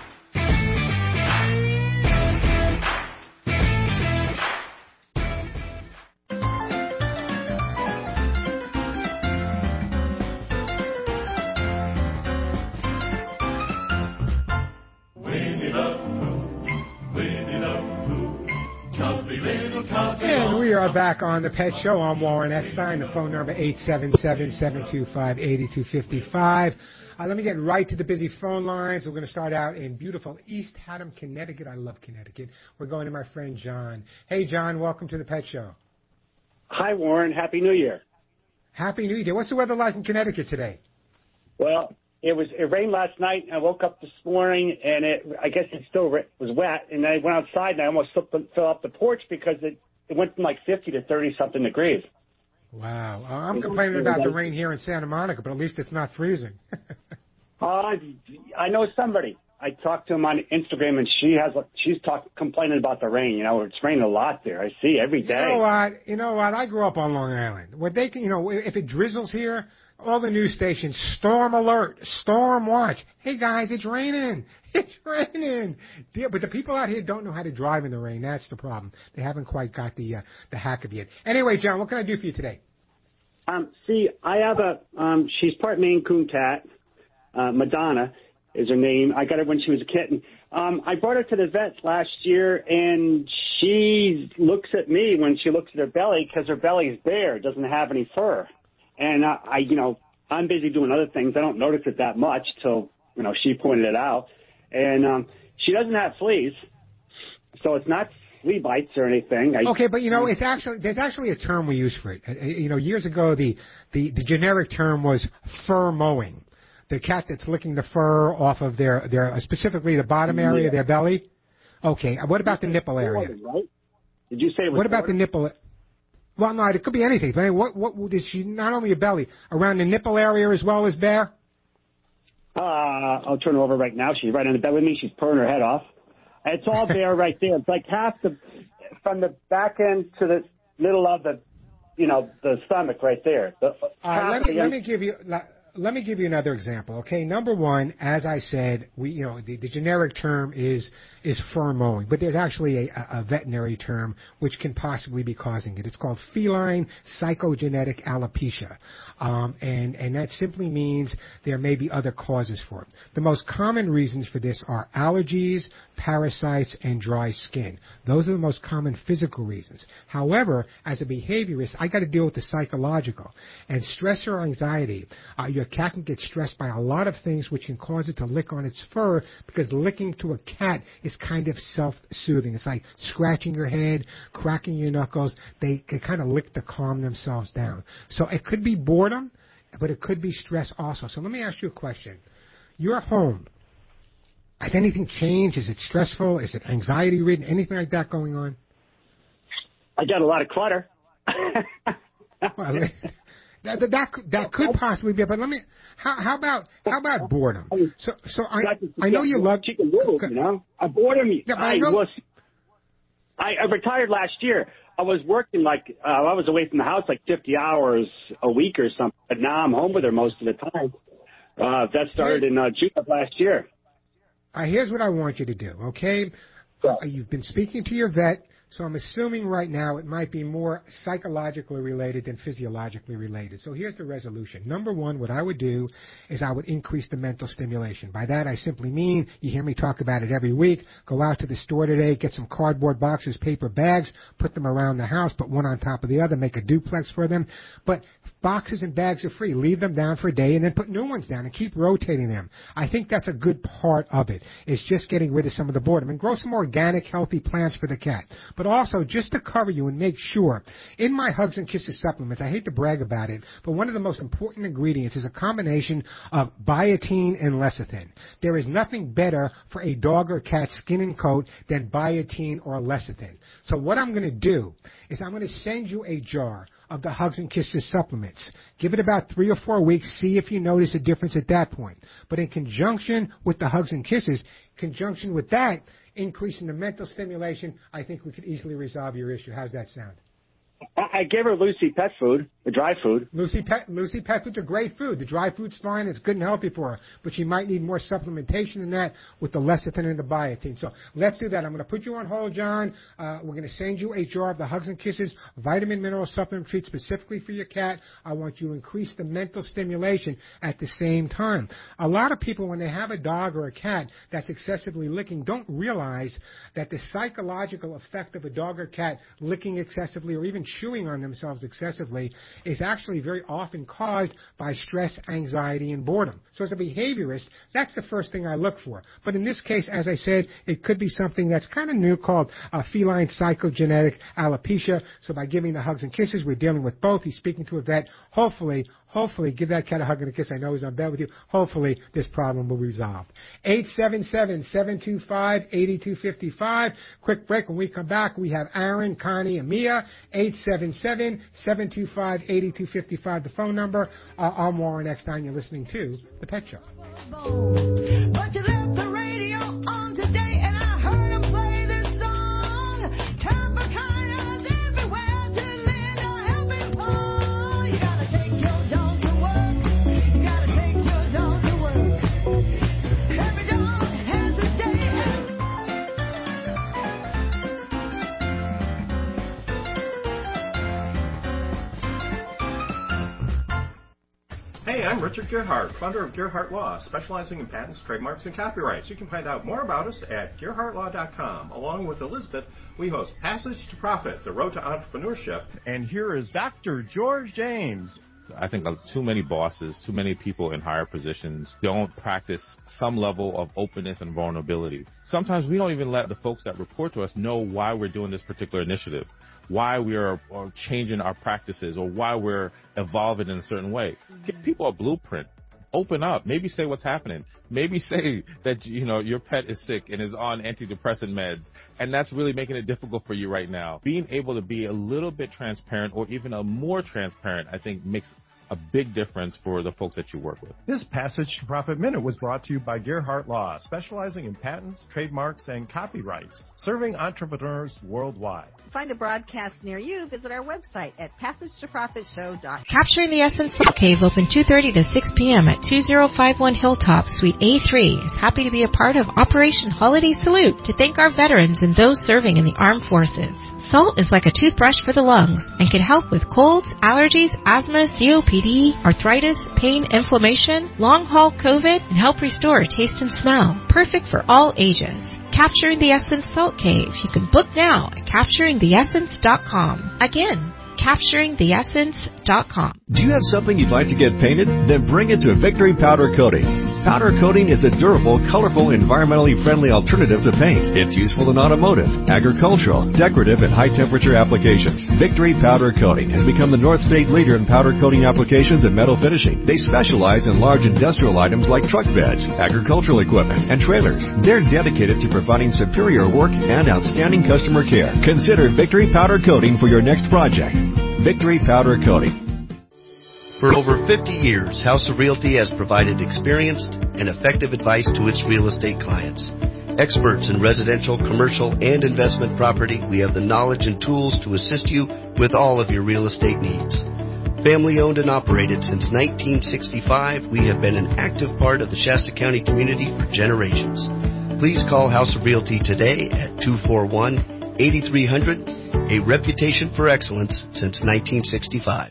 We are back on the Pet Show. I'm Warren Eckstein. The phone number eight seven seven, seven two five, eight two five five. Uh, let me get right to the busy phone lines. We're going to start out in beautiful East Haddam, Connecticut. I love Connecticut. We're going to my friend John. Hey, John, welcome to the Pet Show. Hi, Warren. Happy New Year. Happy New Year. What's the weather like in Connecticut today? Well, it was it rained last night. I woke up this morning, and it I guess it still was wet. And I went outside, and I almost filled up the porch because it It went from like fifty to thirty-something degrees. Wow. Uh, I'm complaining about the rain here in Santa Monica, but at least it's not freezing. uh, I know somebody. I talked to him on Instagram, and she has she's talk, complaining about the rain. You know, it's raining a lot there. I see every day. You know what? You know what? I grew up on Long Island. What they can, you know, if it drizzles here, all the news stations, storm alert, storm watch. Hey, guys, it's raining. It's raining. Yeah, but the people out here don't know how to drive in the rain. That's the problem. They haven't quite got the uh, the hack of it. Anyway, John, what can I do for you today? Um, see, I have a, um, she's part Maine Coon cat. Uh, Madonna is her name. I got her when she was a kitten. Um, I brought her to the vets last year, and she looks at me when she looks at her belly because her belly is bare, doesn't have any fur. And I, I, you know, I'm busy doing other things. I don't notice it that much till, you know, she pointed it out. And um, she doesn't have fleas, so it's not flea bites or anything. I, okay, but you know, it's actually there's actually a term we use for it. Uh, you know, years ago, the, the, the generic term was fur mowing. The cat that's licking the fur off of their their uh, specifically the bottom area, yeah. Their belly. Okay, what about the nipple area? Right? Did you say it was what about border? the nipple? Well, no, it could be anything. But what, what is she? Not only a belly, around the nipple area as well as bare. Uh, I'll turn her over right now. She's right on the bed with me. She's pulling her head off. It's all bare right there. It's like half the, from the back end to the middle of the, you know, the stomach right there. The, uh, let me let me give you. Let me give you another example, okay? Number one, as I said, we you know the, the generic term is is fur mowing, but there's actually a, a veterinary term which can possibly be causing it. It's called feline psychogenetic alopecia, um, and and that simply means there may be other causes for it. The most common reasons for this are allergies, parasites, and dry skin. Those are the most common physical reasons. However, as a behaviorist, I got to deal with the psychological and stress or anxiety. Uh, your cat can get stressed by a lot of things which can cause it to lick on its fur, because licking to a cat is kind of self-soothing. It's like scratching your head, cracking your knuckles. They can kind of lick to calm themselves down. So it could be boredom, but it could be stress also. So let me ask you a question. Your home, has anything changed? Is it stressful? Is it anxiety-ridden? Anything like that going on? I got a lot of clutter. well, That, that that could, that could possibly be, but let me. How, how about how about boredom? So so I I know you love chicken noodles, you know. I boredom. Yeah, but I, I know. was. I, I retired last year. I was working like uh, I was away from the house like fifty hours a week or something. But now I'm home with her most of the time. Uh, that started in uh, June of last year. Uh, here's what I want you to do, okay? Uh, you've been speaking to your vet. So I'm assuming right now it might be more psychologically related than physiologically related. So here's the resolution. Number one, what I would do is I would increase the mental stimulation. By that I simply mean, you hear me talk about it every week, go out to the store today, get some cardboard boxes, paper bags, put them around the house, put one on top of the other, make a duplex for them. But boxes and bags are free. Leave them down for a day and then put new ones down and keep rotating them. I think that's a good part of it. It's just getting rid of some of the boredom. And grow some organic, healthy plants for the cat. But also, just to cover you and make sure, in my Hugs and Kisses supplements, I hate to brag about it, but one of the most important ingredients is a combination of biotin and lecithin. There is nothing better for a dog or cat skin and coat than biotin or lecithin. So what I'm going to do is I'm going to send you a jar of the Hugs and Kisses supplements. Give it about three or four weeks. See if you notice a difference at that point. But in conjunction with the Hugs and Kisses, conjunction with that, increasing the mental stimulation, I think we could easily resolve your issue. How's that sound? I gave her Lucy pet food, the dry food. Lucy pet Lucy pet food's a great food. The dry food's fine. It's good and healthy for her. But she might need more supplementation than that with the lecithin and the biotin. So let's do that. I'm going to put you on hold, John. Uh, we're going to send you a jar of the Hugs and Kisses vitamin mineral supplement treat specifically for your cat. I want you to increase the mental stimulation at the same time. A lot of people, when they have a dog or a cat that's excessively licking, don't realize that the psychological effect of a dog or cat licking excessively or even chewing on themselves excessively is actually very often caused by stress, anxiety, and boredom. So as a behaviorist, that's the first thing I look for. But in this case, as I said, it could be something that's kind of new called uh, feline psychogenetic alopecia. So by giving the Hugs and Kisses, we're dealing with both. He's speaking to a vet. Hopefully, Hopefully, give that cat a hug and a kiss. I know he's on bed with you. Hopefully, this problem will be resolved. eight seven seven, seven two five, eight two five five. Quick break. When we come back, we have Aaron, Connie, and Mia. eight seven seven, seven two five, eight two five five, the phone number. Uh, I'm Warren Eckstein. You're listening to The Pet Show. But you left the radio on today, and I heard him play this song. Time for kindness everywhere to lend a helping hand. You gotta take your dog to work. You gotta take your dog to work. Every dog has a day. Hey, I'm Richard Gearhart, founder of Gearhart Law, specializing in patents, trademarks, and copyrights. You can find out more about us at gearhart law dot com. Along with Elizabeth, we host Passage to Profit, the road to entrepreneurship. And here is Doctor George James. I think too many bosses, too many people in higher positions don't practice some level of openness and vulnerability. Sometimes we don't even let the folks that report to us know why we're doing this particular initiative, why we are changing our practices, or why we're evolving in a certain way. Give people a blueprint. open up. Maybe say what's happening. Maybe say that, you know, your pet is sick and is on antidepressant meds, and that's really making it difficult for you right now. Being able to be a little bit transparent, or even a more transparent, I think makes a big difference for the folks that you work with. This Passage to Profit Minute was brought to you by Gerhardt Law, specializing in patents, trademarks, and copyrights, serving entrepreneurs worldwide. To find a broadcast near you, visit our website at passage to profit show dot com. Capturing the Essence Salt Cave open two thirty to six p.m. at two oh five one Hilltop, Suite A three is happy to be a part of Operation Holiday Salute to thank our veterans and those serving in the armed forces. Salt is like a toothbrush for the lungs and can help with colds, allergies, asthma, C O P D, arthritis, pain, inflammation, long-haul COVID, and help restore taste and smell. Perfect for all ages. Capturing the Essence Salt Cave. You can book now at capturing the essence dot com. Again, capturing the essence dot com. Do you have something you'd like to get painted? Then bring it to Victory Powder Coating. Powder coating is a durable, colorful, environmentally friendly alternative to paint. It's useful in automotive, agricultural, decorative, and high-temperature applications. Victory Powder Coating has become the North State leader in powder coating applications and metal finishing. They specialize in large industrial items like truck beds, agricultural equipment, and trailers. They're dedicated to providing superior work and outstanding customer care. Consider Victory Powder Coating for your next project. Victory Powder Coating. For over fifty years, House of Realty has provided experienced and effective advice to its real estate clients. Experts in residential, commercial, and investment property, we have the knowledge and tools to assist you with all of your real estate needs. Family owned and operated since nineteen sixty-five, we have been an active part of the Shasta County community for generations. Please call House of Realty today at two four one, eight three zero zero, a reputation for excellence since nineteen sixty-five.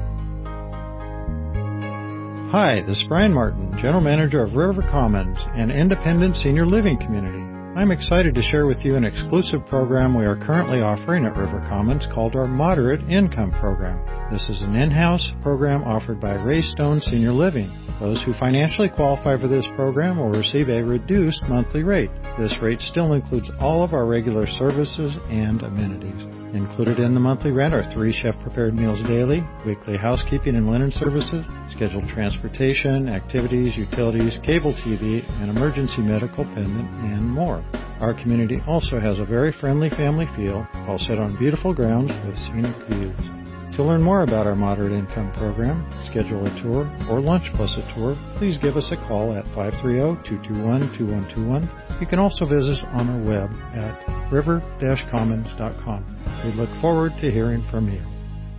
Hi, this is Brian Martin, General Manager of River Commons, an independent senior living community. I'm excited to share with you an exclusive program we are currently offering at River Commons called our Moderate Income Program. This is an in-house program offered by Ray Stone Senior Living. Those who financially qualify for this program will receive a reduced monthly rate. This rate still includes all of our regular services and amenities. Included in the monthly rent are three chef-prepared meals daily, weekly housekeeping and linen services, scheduled transportation, activities, utilities, cable T V, and emergency medical payment, and more. Our community also has a very friendly family feel, all set on beautiful grounds with scenic views. To learn more about our Moderate Income Program, schedule a tour, or lunch plus a tour, please give us a call at five three zero, two two one, two one two one. You can also visit us on our web at river dash commons dot com. We look forward to hearing from you.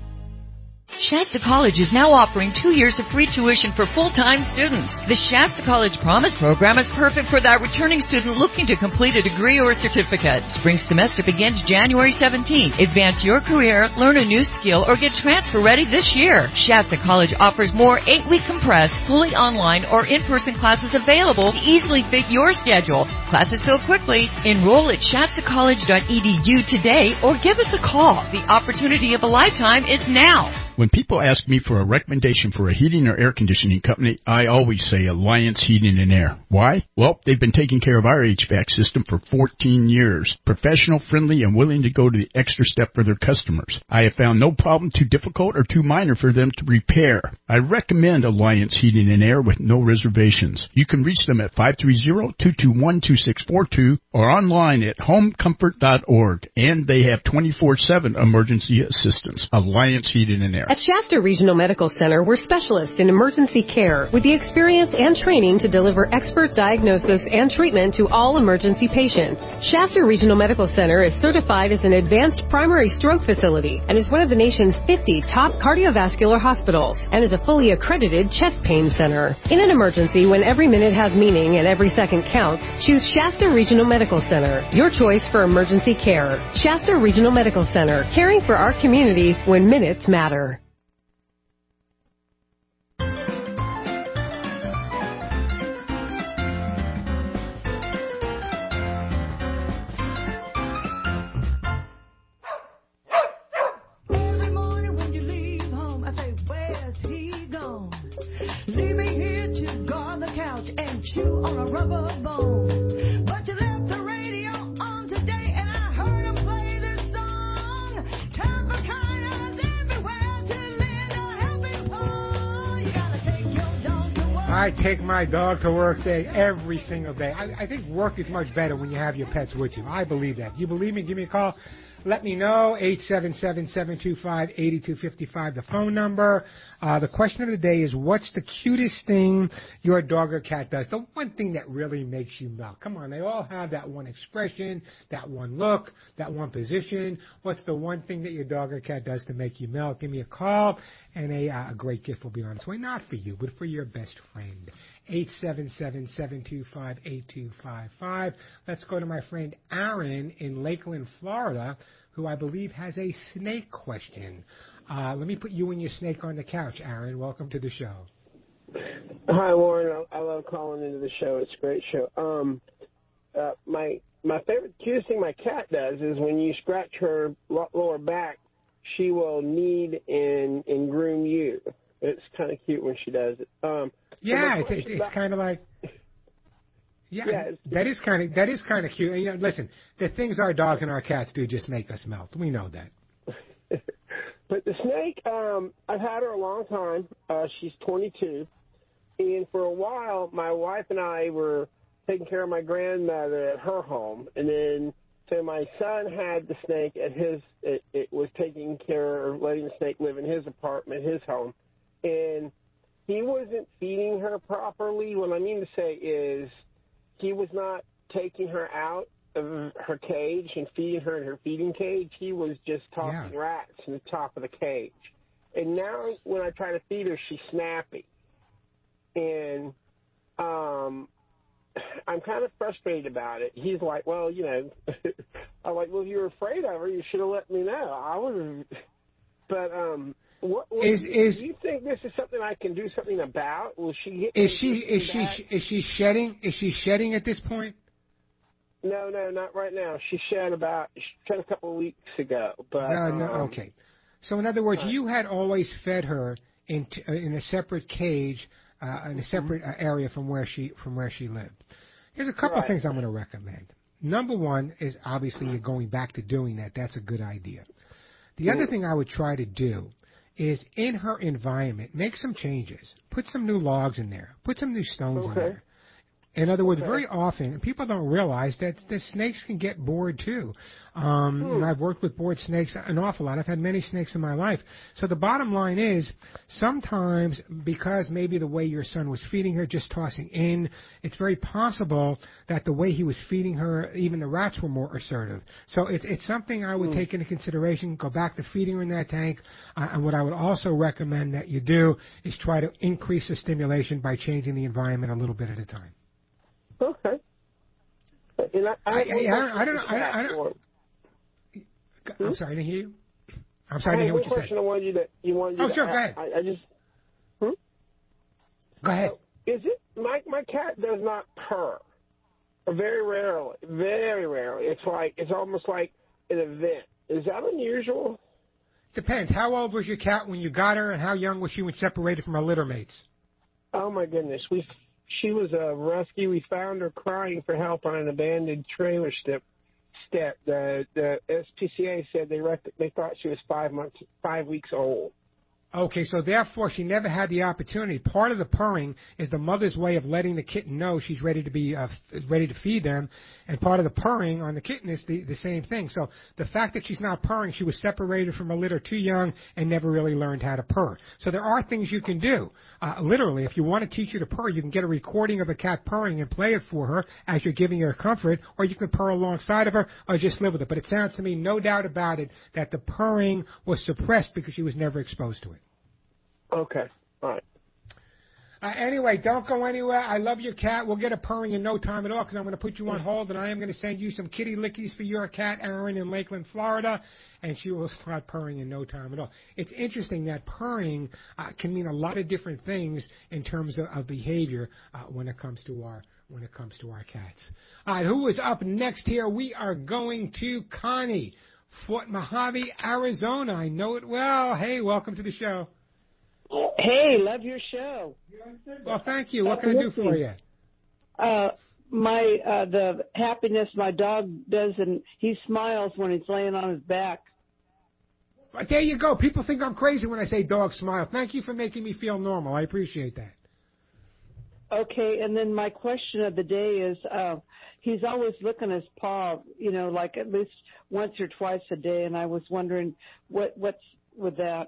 Shasta College is now offering two years of free tuition for full-time students. The Shasta College Promise Program is perfect for that returning student looking to complete a degree or certificate. Spring semester begins January seventeenth. Advance your career, learn a new skill, or get transfer ready this year. Shasta College offers more eight-week compressed, fully online, or in-person classes available to easily fit your schedule. Classes fill quickly. Enroll at shasta college dot e d u today or give us a call. The opportunity of a lifetime is now. When people ask me for a recommendation for a heating or air conditioning company, I always say Alliance Heating and Air. Why? Well, they've been taking care of our H V A C system for fourteen years. Professional, friendly, and willing to go to the extra step for their customers. I have found no problem too difficult or too minor for them to repair. I recommend Alliance Heating and Air with no reservations. You can reach them at five three zero, two two one, two six four two or online at home comfort dot org. And they have twenty-four seven emergency assistance. Alliance Heating and Air. At Shasta Regional Medical Center, we're specialists in emergency care with the experience and training to deliver expert diagnosis and treatment to all emergency patients. Shasta Regional Medical Center is certified as an advanced primary stroke facility and is one of the nation's fifty top cardiovascular hospitals and is a fully accredited chest pain center. In an emergency, when every minute has meaning and every second counts, choose Shasta Regional Medical Center, your choice for emergency care. Shasta Regional Medical Center, caring for our community when minutes matter. Chew on a rubber bone, but you left the radio on today, and I heard him play this song. Time for kindness everywhere to lend a helping paw. You gotta take your dog to work. I take my dog to work day every single day. I, I think work is much better when you have your pets with you. I believe that. Do you believe me? Give me a call. Let me know, eight seven seven, seven two five, eight two five five, the phone number. Uh, the question of the day is, what's the cutest thing your dog or cat does? The one thing that really makes you melt. Come on, they all have that one expression, that one look, that one position. What's the one thing that your dog or cat does to make you melt? Give me a call, and a, uh, a great gift will be on its way. Not for you, but for your best friend. eight seven seven, seven two five, eight two five five. Let's go to my friend Aaron in Lakeland, Florida, who I believe has a snake question. Uh, let me put you and your snake on the couch, Aaron. Welcome to the show. Hi, Warren. I, I love calling into the show. It's a great show. Um, uh, my my favorite, cutest thing my cat does is when you scratch her lower back, she will knead and, and groom you. It's kind of cute when she does it. Um, yeah, it's it's, it's kind of like. Yeah, yeah that is kind of that is kind of cute. And, you know, listen, the things our dogs and our cats do just make us melt. We know that. But the snake, um, I've had her a long time. Uh, she's twenty-two, and for a while, my wife and I were taking care of my grandmother at her home, and then so my son had the snake at his. It, it was taking care of letting the snake live in his apartment, his home, and he wasn't feeding her properly. What I mean to say is, he was not taking her out of her cage and feeding her in her feeding cage. He was just tossing yeah. rats in the top of the cage. And now when I try to feed her, she's snappy. And um, I'm kind of frustrated about it. He's like, well, you know, I'm like, well, if you were afraid of her, you should have let me know. I was, but um, what, what is, do, is, do you think this is something I can do something about? Will she get? Is she is she is she shedding? Is she shedding at this point? No, no, not right now. She shed about she shed a couple of weeks ago. But no, no, um, okay. So in other words, uh, you had always fed her in t- in a separate cage, uh, in a separate uh, area from where she from where she lived. Here's a couple right. of things I'm going to recommend. Number one is obviously you're going back to doing that. That's a good idea. The mm-hmm. other thing I would try to do is in her environment, make some changes. Put some new logs in there. Put some new stones okay. in there. In other words, okay. very often, people don't realize that the snakes can get bored too. Um, hmm. And I've worked with bored snakes an awful lot. I've had many snakes in my life. So the bottom line is, sometimes because maybe the way your son was feeding her, just tossing in, it's very possible that the way he was feeding her, even the rats were more assertive. So it's it's something I would hmm. take into consideration. Go back to feeding her in that tank. Uh, and what I would also recommend that you do is try to increase the stimulation by changing the environment a little bit at a time. Okay. And I, I, I, I, I don't know. I, I don't. I'm hmm? sorry to hear you. I'm sorry to hear what you said. question I wanted you to. You wanted you oh, to sure. ask. Go ahead. I, I just. Hmm? Go ahead. Uh, is it my my cat does not purr? Very rarely. Very rarely. It's like it's almost like an event. Is that unusual? Depends. How old was your cat when you got her, and how young was she when separated from her litter mates? Oh my goodness, we. She was a rescue. We found her crying for help on an abandoned trailer step. Step. The the S P C A said they rec- they thought she was five months, five weeks old. Okay, so therefore she never had the opportunity. Part of the purring is the mother's way of letting the kitten know she's ready to be uh, is ready to feed them, and part of the purring on the kitten is the, the same thing. So the fact that she's not purring, she was separated from a litter too young and never really learned how to purr. So there are things you can do. Uh, literally, if you want to teach her to purr, you can get a recording of a cat purring and play it for her as you're giving her comfort, or you can purr alongside of her, or just live with it. But it sounds to me, no doubt about it, that the purring was suppressed because she was never exposed to it. Okay. All right. Uh, anyway, don't go anywhere. I love your cat. We'll get a purring in no time at all because I'm going to put you on hold, and I am going to send you some kitty lickies for your cat, Aaron, in Lakeland, Florida, and she will start purring in no time at all. It's interesting that purring uh, can mean a lot of different things in terms of, of behavior uh, when it comes to our when it comes to our cats. All right, who is up next here? We are going to Connie, Fort Mojave, Arizona. I know it well. Hey, welcome to the show. Hey, love your show. Well, thank you. What can I do for you? Uh, my uh, the happiness my dog does, and he smiles when he's laying on his back. But there you go. People think I'm crazy when I say dog smile. Thank you for making me feel normal. I appreciate that. Okay, and then my question of the day is, uh, he's always licking his paw, you know, like at least once or twice a day, and I was wondering what what's with that.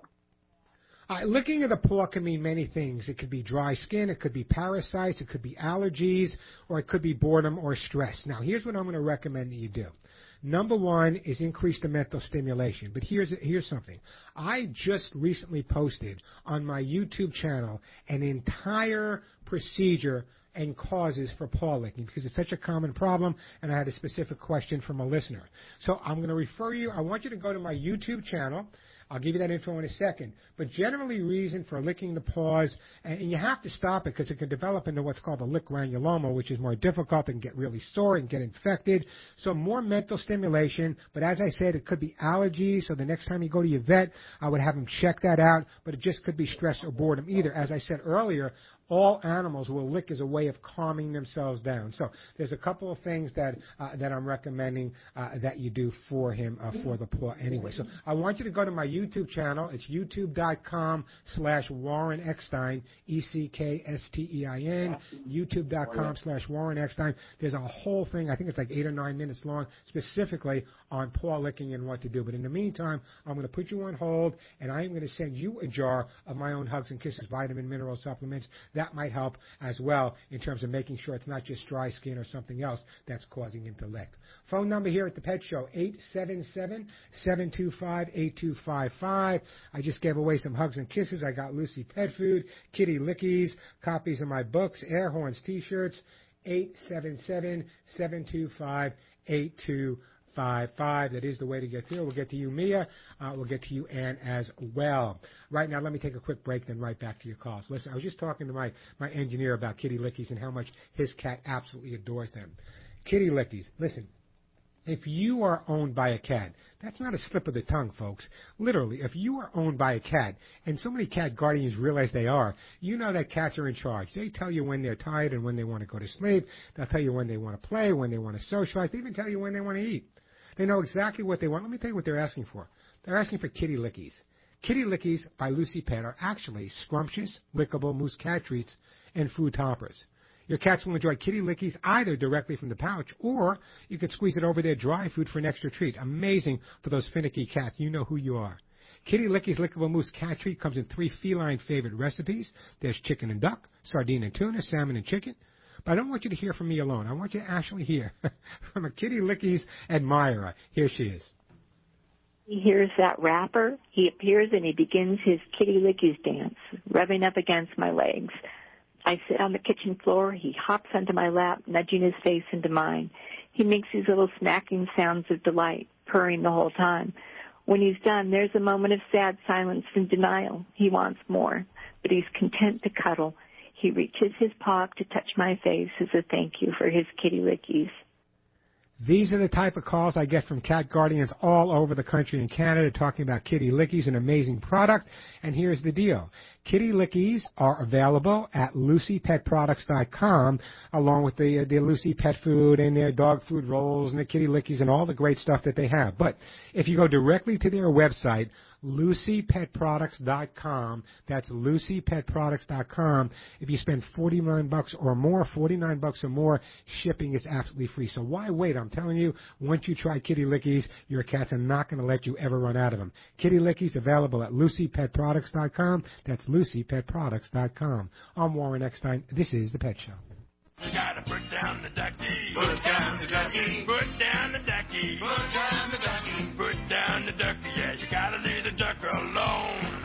Uh, licking of the paw can mean many things. It could be dry skin, it could be parasites, it could be allergies, or it could be boredom or stress. Now, here's what I'm going to recommend that you do. Number one is increase the mental stimulation. But here's here's something. I just recently posted on my YouTube channel an entire procedure and causes for paw licking because it's such a common problem, and I had a specific question from a listener. So I'm going to refer you. I want you to go to my YouTube channel. I'll give you that info in a second. But generally, reason for licking the paws, and you have to stop it because it can develop into what's called a lick granuloma, which is more difficult and get really sore and get infected. So more mental stimulation. But as I said, it could be allergies. So the next time you go to your vet, I would have him check that out. But it just could be stress or boredom either. As I said earlier, all animals will lick as a way of calming themselves down. So there's a couple of things that uh, that I'm recommending uh, that you do for him uh, for the paw anyway. So I want you to go to my YouTube channel. It's youtube.com slash Warren Eckstein, E C K S T E I N, youtube.com slash Warren Eckstein. There's a whole thing, I think it's like eight or nine minutes long, specifically on paw licking and what to do. But in the meantime, I'm going to put you on hold, and I'm going to send you a jar of my own Hugs and Kisses vitamin mineral supplements. That might help as well in terms of making sure it's not just dry skin or something else that's causing him to lick. Phone number here at the Pet Show, eight seven seven, seven two five, eight two five five. I just gave away some Hugs and Kisses. I got Lucy Pet Food, Kitty Lickies, copies of my books, Air Horns T-shirts, eight seven seven, seven two five, eight two five five. That is the way to get through. We'll get to you, Mia. Uh, we'll get to you, Ann, as well. Right now, let me take a quick break, then right back to your calls. Listen, I was just talking to my, my engineer about Kitty Lickies and how much his cat absolutely adores them. Kitty Lickies, listen, if you are owned by a cat, that's not a slip of the tongue, folks. Literally, if you are owned by a cat, and so many cat guardians realize they are, you know that cats are in charge. They tell you when they're tired and when they want to go to sleep. They'll tell you when they want to play, when they want to socialize. They even tell you when they want to eat. They know exactly what they want. Let me tell you what they're asking for. They're asking for Kitty Lickies. Kitty Lickies by Lucy Pet are actually scrumptious, lickable moose cat treats and food toppers. Your cats will enjoy Kitty Lickies either directly from the pouch, or you could squeeze it over their dry food for an extra treat. Amazing for those finicky cats. You know who you are. Kitty Lickies Lickable Moose Cat Treat comes in three feline favorite recipes. There's chicken and duck, sardine and tuna, salmon and chicken. But I don't want you to hear from me alone. I want you to actually hear from a Kitty Lickies admirer. Here she is. He hears that wrapper. He appears and he begins his Kitty Lickies dance, rubbing up against my legs. I sit on the kitchen floor. He hops onto my lap, nudging his face into mine. He makes these little smacking sounds of delight, purring the whole time. When he's done, there's a moment of sad silence and denial. He wants more, but he's content to cuddle. He reaches his paw to touch my face as a thank you for his Kitty Lickies. These are the type of calls I get from cat guardians all over the country and Canada talking about Kitty Lickies, an amazing product. And here's the deal. Kitty Lickies are available at lucy pet products dot com, along with the, the Lucy Pet Food and their dog food rolls and the Kitty Lickies and all the great stuff that they have. But if you go directly to their website, lucy pet products dot com, that's lucy pet products dot com, if you spend forty-nine bucks or more, forty-nine bucks or more, shipping is absolutely free. So why wait? I'm telling you, once you try Kitty Lickies, your cats are not going to let you ever run out of them. Kitty Lickies available at lucy pet products dot com. That's lucy pet products dot com. I'm Warren Eckstein. This is The Pet Show. You gotta put down the ducky. Put down the ducky. Put down the ducky. Put down the ducky. Put down the ducky. Yeah, you gotta leave the duck alone.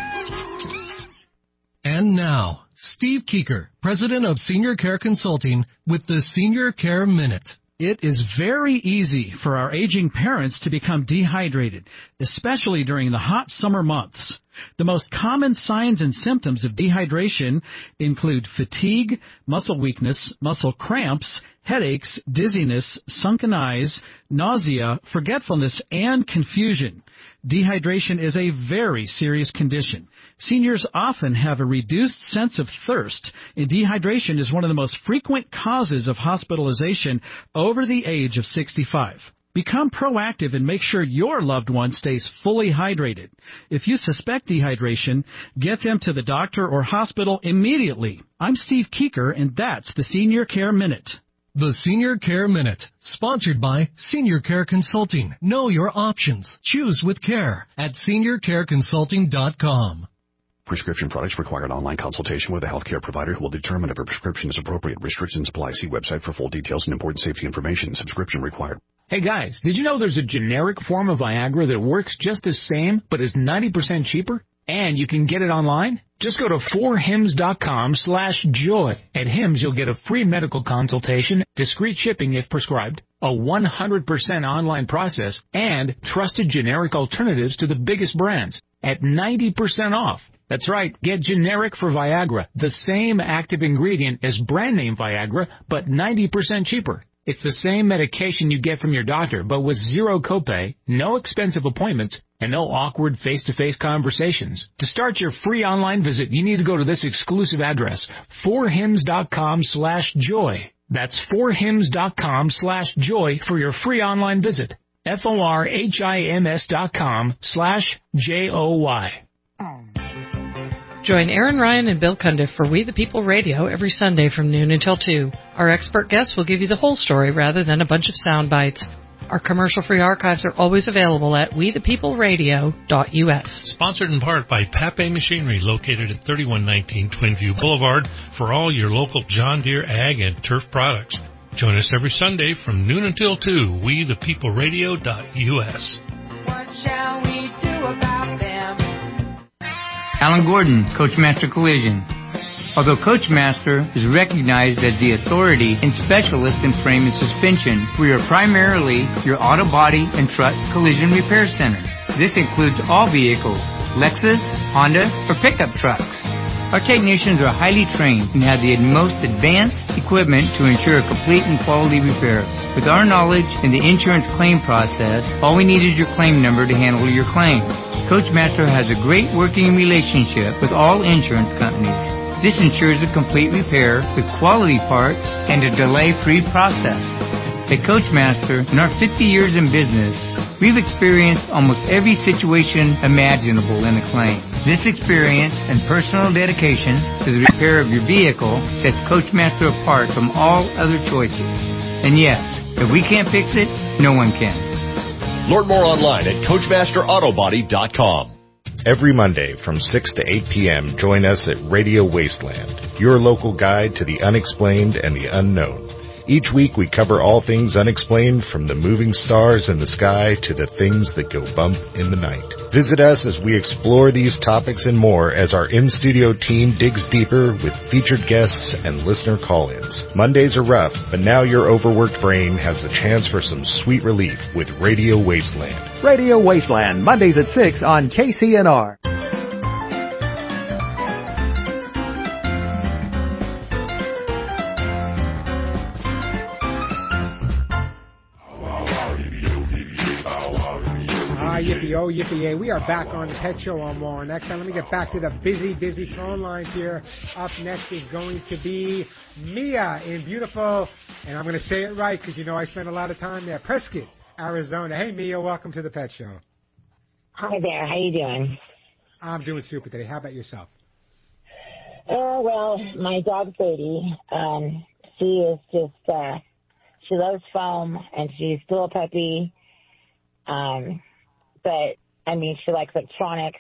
And now, Steve Keeker, President of Senior Care Consulting, with the Senior Care Minute. It is very easy for our aging parents to become dehydrated, especially during the hot summer months. The most common signs and symptoms of dehydration include fatigue, muscle weakness, muscle cramps, headaches, dizziness, sunken eyes, nausea, forgetfulness, and confusion. Dehydration is a very serious condition. Seniors often have a reduced sense of thirst, and dehydration is one of the most frequent causes of hospitalization over the age of sixty-five. Become proactive and make sure your loved one stays fully hydrated. If you suspect dehydration, get them to the doctor or hospital immediately. I'm Steve Keeker, and that's the Senior Care Minute. The Senior Care Minute, sponsored by Senior Care Consulting. Know your options. Choose with care at senior care consulting dot com. Prescription products require an online consultation with a healthcare provider who will determine if a prescription is appropriate. Restrictions apply. See website for full details and important safety information. Subscription required. Hey guys, did you know there's a generic form of Viagra that works just the same but is ninety percent cheaper? And you can get it online? Just go to four hims dot com slash joy. At Hims, you'll get a free medical consultation, discreet shipping if prescribed, a one hundred percent online process, and trusted generic alternatives to the biggest brands at ninety percent off. That's right, get generic for Viagra, the same active ingredient as brand name Viagra, but ninety percent cheaper. It's the same medication you get from your doctor, but with zero copay, no expensive appointments, and no awkward face-to-face conversations. To start your free online visit, you need to go to this exclusive address, four hims dot com slash joy. That's four hims dot com slash joy for your free online visit. F O R H I M S dot com slash J O Y. Join Aaron Ryan and Bill Cundiff for We the People Radio every Sunday from noon until two. Our expert guests will give you the whole story rather than a bunch of sound bites. Our commercial-free archives are always available at we the people radio dot U S. Sponsored in part by Pape Machinery, located at thirty-one nineteen Twinview Boulevard, for all your local John Deere ag and turf products. Join us every Sunday from noon until two, we the people radio dot U S. What shall we do about them? Alan Gordon, Coachmaster Collision. Although Coachmaster is recognized as the authority and specialist in frame and suspension, we are primarily your auto body and truck collision repair center. This includes all vehicles, Lexus, Honda, or pickup trucks. Our technicians are highly trained and have the most advanced equipment to ensure a complete and quality repair. With our knowledge in the insurance claim process, all we need is your claim number to handle your claim. Coachmaster has a great working relationship with all insurance companies. This ensures a complete repair with quality parts and a delay-free process. At Coachmaster, in our fifty years in business, we've experienced almost every situation imaginable in a claim. This experience and personal dedication to the repair of your vehicle sets Coachmaster apart from all other choices. And yes, if we can't fix it, no one can. Learn more online at coachmaster auto body dot com. Every Monday from six to eight p.m., join us at Radio Wasteland, your local guide to the unexplained and the unknown. Each week we cover all things unexplained, from the moving stars in the sky to the things that go bump in the night. Visit us as we explore these topics and more as our in-studio team digs deeper with featured guests and listener call-ins. Mondays are rough, but now your overworked brain has a chance for some sweet relief with Radio Wasteland. Radio Wasteland, Mondays at six on K C N R. Yippee, oh, yippee, yay. We are back on the Pet Show on more. Next time, let me get back to the busy, busy phone lines here. Up next is going to be Mia in beautiful, and I'm going to say it right because, you know, I spent a lot of time there, Prescott, Arizona. Hey, Mia, welcome to the Pet Show. Hi there. How you doing? I'm doing super today. How about yourself? Oh, well, my dog, Sadie, um, she is just, uh, she loves foam, and she's still a puppy. Um... But, I mean, she likes electronics.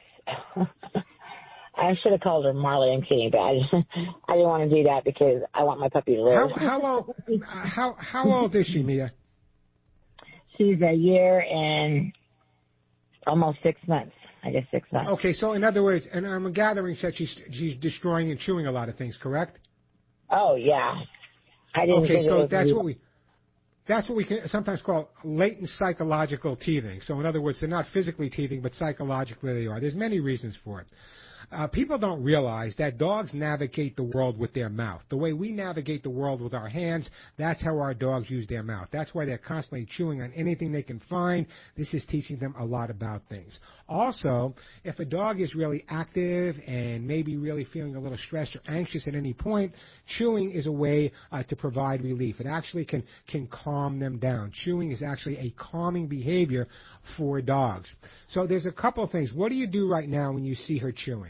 I should have called her Marley. I'm kidding, but I, I didn't want to do that because I want my puppy to live. How, how, old, how, how old is she, Mia? She's a year and almost six months. I guess six months. Okay, so in other words, and I'm gathering that she's, she's destroying and chewing a lot of things, correct? Oh, yeah. I didn't okay, think so it was that's what we... That's what we can sometimes call latent psychological teething. So in other words, they're not physically teething, but psychologically they are. There's many reasons for it. Uh, people don't realize that dogs navigate the world with their mouth. The way we navigate the world with our hands, that's how our dogs use their mouth. That's why they're constantly chewing on anything they can find. This is teaching them a lot about things. Also, if a dog is really active and maybe really feeling a little stressed or anxious at any point, chewing is a way uh, to provide relief. It actually can, can calm them down. Chewing is actually a calming behavior for dogs. So there's a couple of things. What do you do right now when you see her chewing?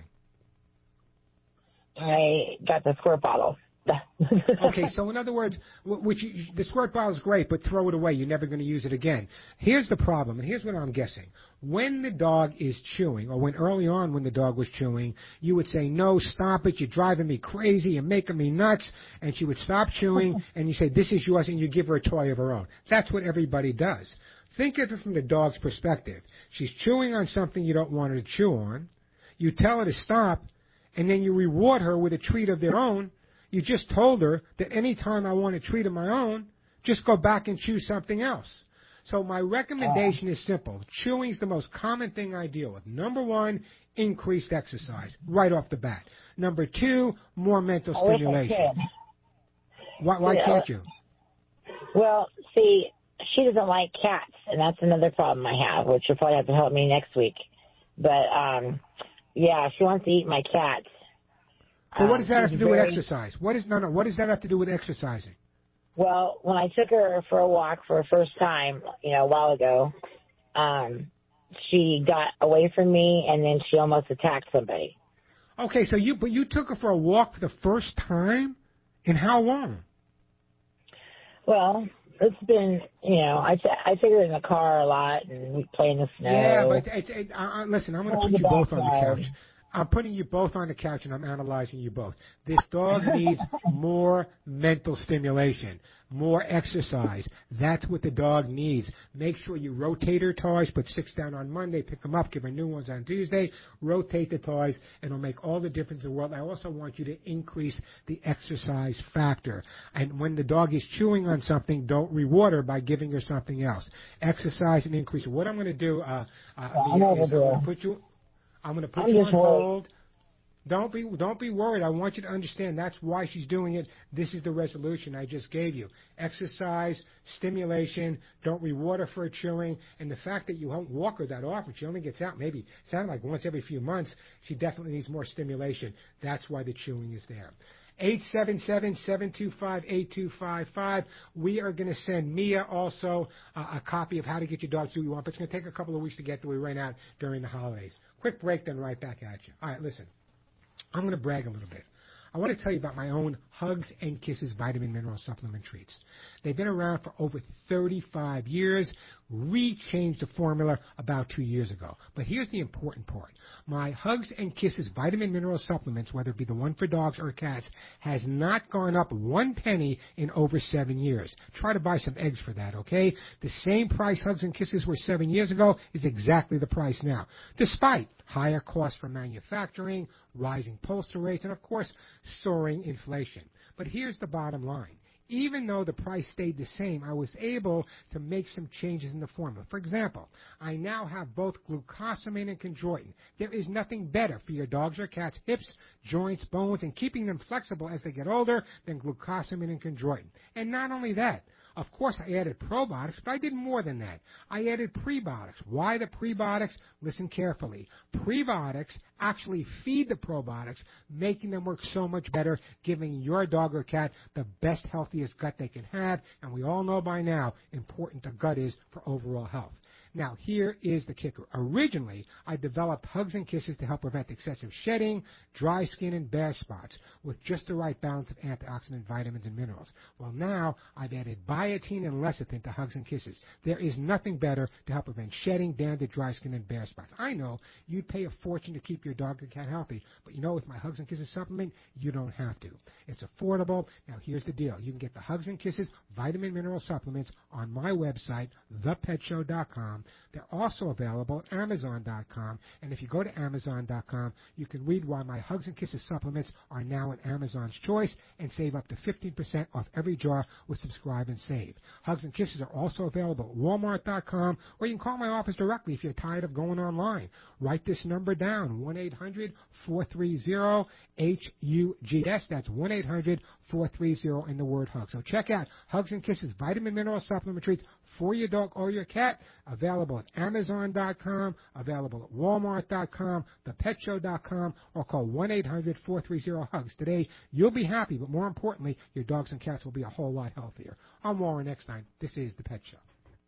I got the squirt bottle. Okay, so in other words, which you, the squirt bottle is great, but throw it away. You're never going to use it again. Here's the problem, and here's what I'm guessing. When the dog is chewing, or when early on when the dog was chewing, you would say, no, stop it, you're driving me crazy, you're making me nuts, and she would stop chewing, and you say, this is yours, and you give her a toy of her own. That's what everybody does. Think of it from the dog's perspective. She's chewing on something you don't want her to chew on. You tell her to stop, and then you reward her with a treat of their own. You just told her that any time I want a treat of my own, just go back and choose something else. So my recommendation is simple. Chewing is the most common thing I deal with. Number one, increased exercise right off the bat. Number two, more mental I wish I stimulation. could. Why, why You know, can't you? Well, see, she doesn't like cats, and that's another problem I have, which you'll probably have to help me next week. But, um, yeah, she wants to eat my cats. But what does that Um, have to she's do with very- exercise? What is no no? What does that have to do with exercising? Well, when I took her for a walk for the first time, you know, a while ago, um, she got away from me, and then she almost attacked somebody. Okay, so you but you took her for a walk for the first time? In how long? Well, it's been, you know, I, t- I take her in the car a lot, and we play in the snow. Yeah, but it's, it, uh, uh, listen, I'm going to Hold put you the both on the backyard. couch. I'm putting you both on the couch, and I'm analyzing you both. This dog needs more mental stimulation, more exercise. That's what the dog needs. Make sure you rotate her toys, put six down on Monday, pick them up, give her new ones on Tuesday, rotate the toys, and it'll make all the difference in the world. I also want you to increase the exercise factor. And when the dog is chewing on something, don't reward her by giving her something else. Exercise and increase it. What I'm going to do, uh, uh, Well, Mia, I'm is I'm over going to there. put you... I'm going to put I'm you just on worried. hold. Don't be don't be worried. I want you to understand that's why she's doing it. This is the resolution I just gave you. Exercise, stimulation, don't reward her for chewing, and the fact that you won't walk her that often, she only gets out maybe, sound like once every few months, she definitely needs more stimulation. That's why the chewing is there. eight seven seven, seven two five, eight two five five. We are going to send Mia also uh, a copy of How to Get Your Dog to Who You Want, but it's going to take a couple of weeks to get to. We ran out during the holidays. Quick break, then right back at you. All right, listen. I'm going to brag a little bit. I want to tell you about my own Hugs and Kisses vitamin mineral supplement treats. They've been around for over thirty-five years. We changed the formula about two years ago. But here's the important part. My Hugs and Kisses vitamin mineral supplements, whether it be the one for dogs or cats, has not gone up one penny in over seven years. Try to buy some eggs for that, okay? The same price Hugs and Kisses were seven years ago is exactly the price now, despite higher costs for manufacturing, rising postal rates, and, of course, soaring inflation. But here's the bottom line. Even though the price stayed the same, I was able to make some changes in the formula. For example, I now have both glucosamine and chondroitin. There is nothing better for your dogs or cats' hips, joints, bones, and keeping them flexible as they get older than glucosamine and chondroitin. And not only that, of course, I added probiotics, but I did more than that. I added prebiotics. Why the prebiotics? Listen carefully. Prebiotics actually feed the probiotics, making them work so much better, giving your dog or cat the best, healthiest gut they can have. And we all know by now important the gut is for overall health. Now, here is the kicker. Originally, I developed Hugs and Kisses to help prevent excessive shedding, dry skin, and bare spots with just the right balance of antioxidant vitamins and minerals. Well, now I've added biotin and lecithin to Hugs and Kisses. There is nothing better to help prevent shedding, dandruff, dry skin, and bare spots. I know you'd pay a fortune to keep your dog or cat healthy, but you know with my Hugs and Kisses supplement, you don't have to. It's affordable. Now, here's the deal. You can get the Hugs and Kisses vitamin mineral supplements on my website, the pet show dot com. They're also available at amazon dot com. And if you go to amazon dot com, you can read why my Hugs and Kisses supplements are now in Amazon's choice and save up to fifteen percent off every jar with Subscribe and Save. Hugs and Kisses are also available at walmart dot com, or you can call my office directly if you're tired of going online. Write this number down, one eight hundred four three zero H U G S. That's one eight hundred four three zero in the word hug. So check out Hugs and Kisses vitamin mineral supplement treats for your dog or your cat, available at amazon dot com, available at walmart dot com, the pet show dot com, or call one eight hundred four three zero hugs. Today, you'll be happy, but more importantly, your dogs and cats will be a whole lot healthier. I'm Warren Eckstein. This is The Pet Show.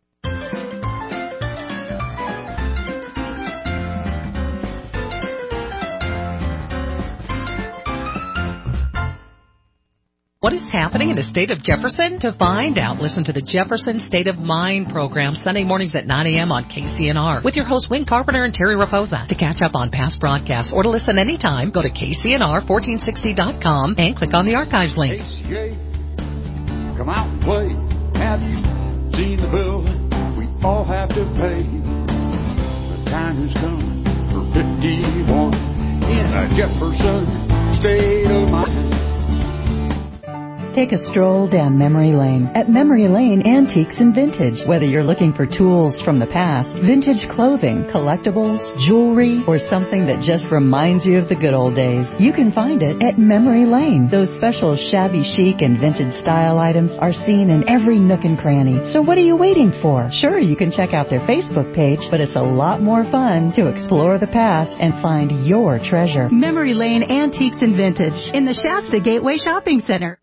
What is happening in the state of Jefferson? To find out, listen to the Jefferson State of Mind program Sunday mornings at nine a.m. on K C N R with your hosts Wayne Carpenter and Terry Raposa. To catch up on past broadcasts or to listen anytime, go to K C N R fourteen sixty dot com and click on the archives link. K C A, come out and play. Have you seen the bill we all have to pay? The time has come for fifty-one in a Jefferson State of Mind. Take a stroll down memory lane at Memory Lane Antiques and Vintage. Whether you're looking for tools from the past, vintage clothing, collectibles, jewelry, or something that just reminds you of the good old days, you can find it at Memory Lane. Those special shabby chic and vintage style items are seen in every nook and cranny. So what are you waiting for? Sure, you can check out their Facebook page, but it's a lot more fun to explore the past and find your treasure. Memory Lane Antiques and Vintage in the Shasta Gateway Shopping Center.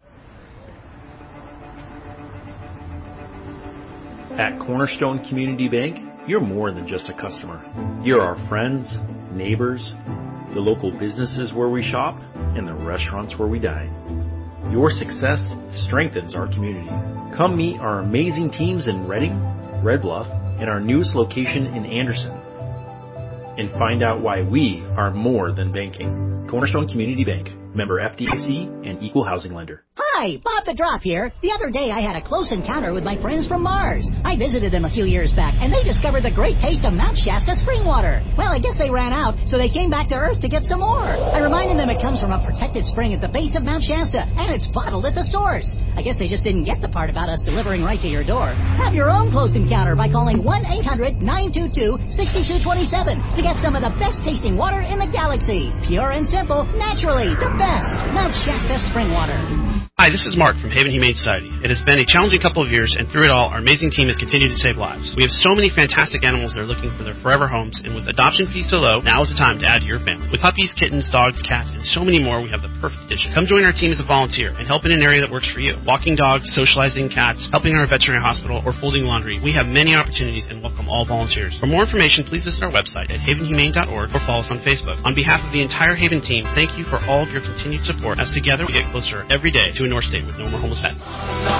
At Cornerstone Community Bank, you're more than just a customer. You're our friends, neighbors, the local businesses where we shop, and the restaurants where we dine. Your success strengthens our community. Come meet our amazing teams in Reading, Red Bluff, and our newest location in Anderson. And find out why we are more than banking. Cornerstone Community Bank, member F D I C and equal housing lender. Hi, Bob the Drop here. The other day I had a close encounter with my friends from Mars. I visited them a few years back, and they discovered the great taste of Mount Shasta spring water. Well, I guess they ran out, so they came back to Earth to get some more. I reminded them it comes from a protected spring at the base of Mount Shasta, and it's bottled at the source. I guess they just didn't get the part about us delivering right to your door. Have your own close encounter by calling one eight hundred nine two two six two two seven to get some of the best tasting water in the galaxy. Pure and simple, naturally, the best. Mount Shasta spring water. Hi, this is Mark from Haven Humane Society. It has been a challenging couple of years, and through it all, our amazing team has continued to save lives. We have so many fantastic animals that are looking for their forever homes, and with adoption fees so low, now is the time to add to your family. With puppies, kittens, dogs, cats, and so many more, we have the perfect addition. Come join our team as a volunteer and help in an area that works for you. Walking dogs, socializing cats, helping in our veterinary hospital, or folding laundry. We have many opportunities and welcome all volunteers. For more information, please visit our website at haven humane dot org or follow us on Facebook. On behalf of the entire Haven team, thank you for all of your continued support, as together we get closer every day to a North State with no more homeless pets.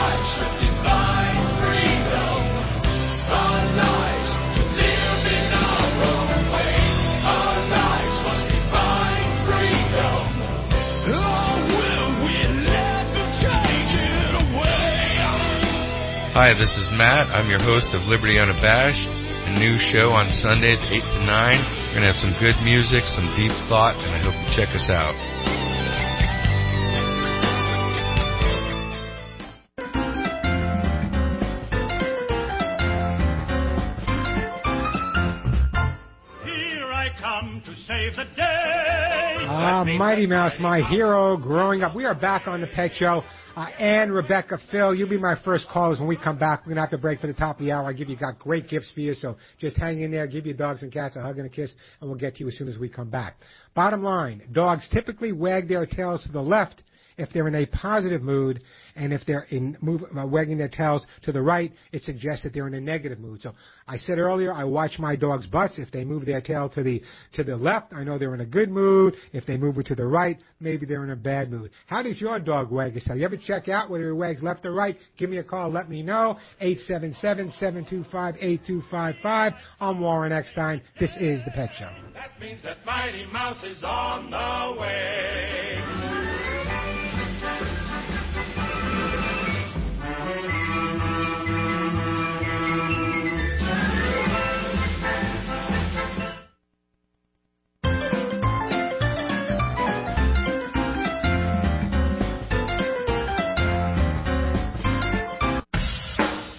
Hi, this is Matt. I'm your host of Liberty Unabashed, a new show on Sundays eight to nine. We're going to have some good music, some deep thought, and I hope you check us out. Ah, Mighty Mouse, my hero growing up. We are back on the Pet Show. Uh, Ann, Rebecca, Phil, you'll be my first callers when we come back. We're going to have to break for the top of the hour. I give you got great gifts for you, so just hang in there. Give your dogs and cats a hug and a kiss, and we'll get to you as soon as we come back. Bottom line, dogs typically wag their tails to the left if they're in a positive mood, and if they're in move, uh, wagging their tails to the right, it suggests that they're in a negative mood. So I said earlier, I watch my dog's butts. If they move their tail to the to the left, I know they're in a good mood. If they move it to the right, maybe they're in a bad mood. How does your dog wag his tail? You ever check out whether it wags left or right? Give me a call. Let me know. eight seven seven, seven two five, eight two five five. I'm Warren Eckstein. This is The Pet Show. That means that Mighty Mouse is on the way.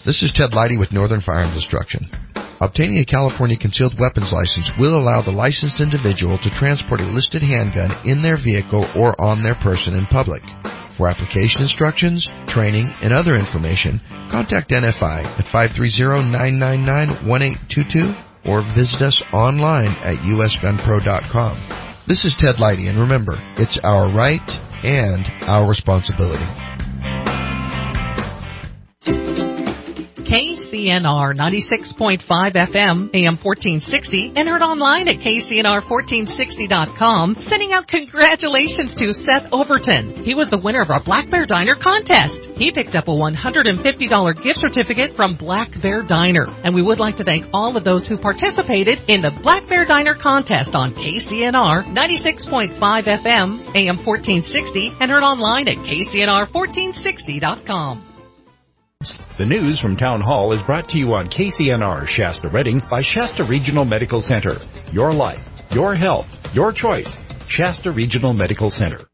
This is Ted Leidy with Northern Firearms Instruction. Obtaining a California concealed weapons license will allow the licensed individual to transport a listed handgun in their vehicle or on their person in public. For application instructions, training, and other information, contact N F I at five three zero, nine nine nine, one eight two two or visit us online at u s gun pro dot com. This is Ted Leidy, and remember, it's our right and our responsibility. K C N R ninety-six point five F M, A M fourteen sixty, and heard online at K C N R fourteen sixty dot com, sending out congratulations to Seth Overton. He was the winner of our Black Bear Diner contest. He picked up a one hundred fifty dollars gift certificate from Black Bear Diner. And we would like to thank all of those who participated in the Black Bear Diner contest on K C N R ninety-six point five F M, A M fourteen sixty, and heard online at K C N R fourteen sixty dot com. The news from Town Hall is brought to you on K C N R Shasta Redding by Shasta Regional Medical Center. Your life, your health, your choice. Shasta Regional Medical Center.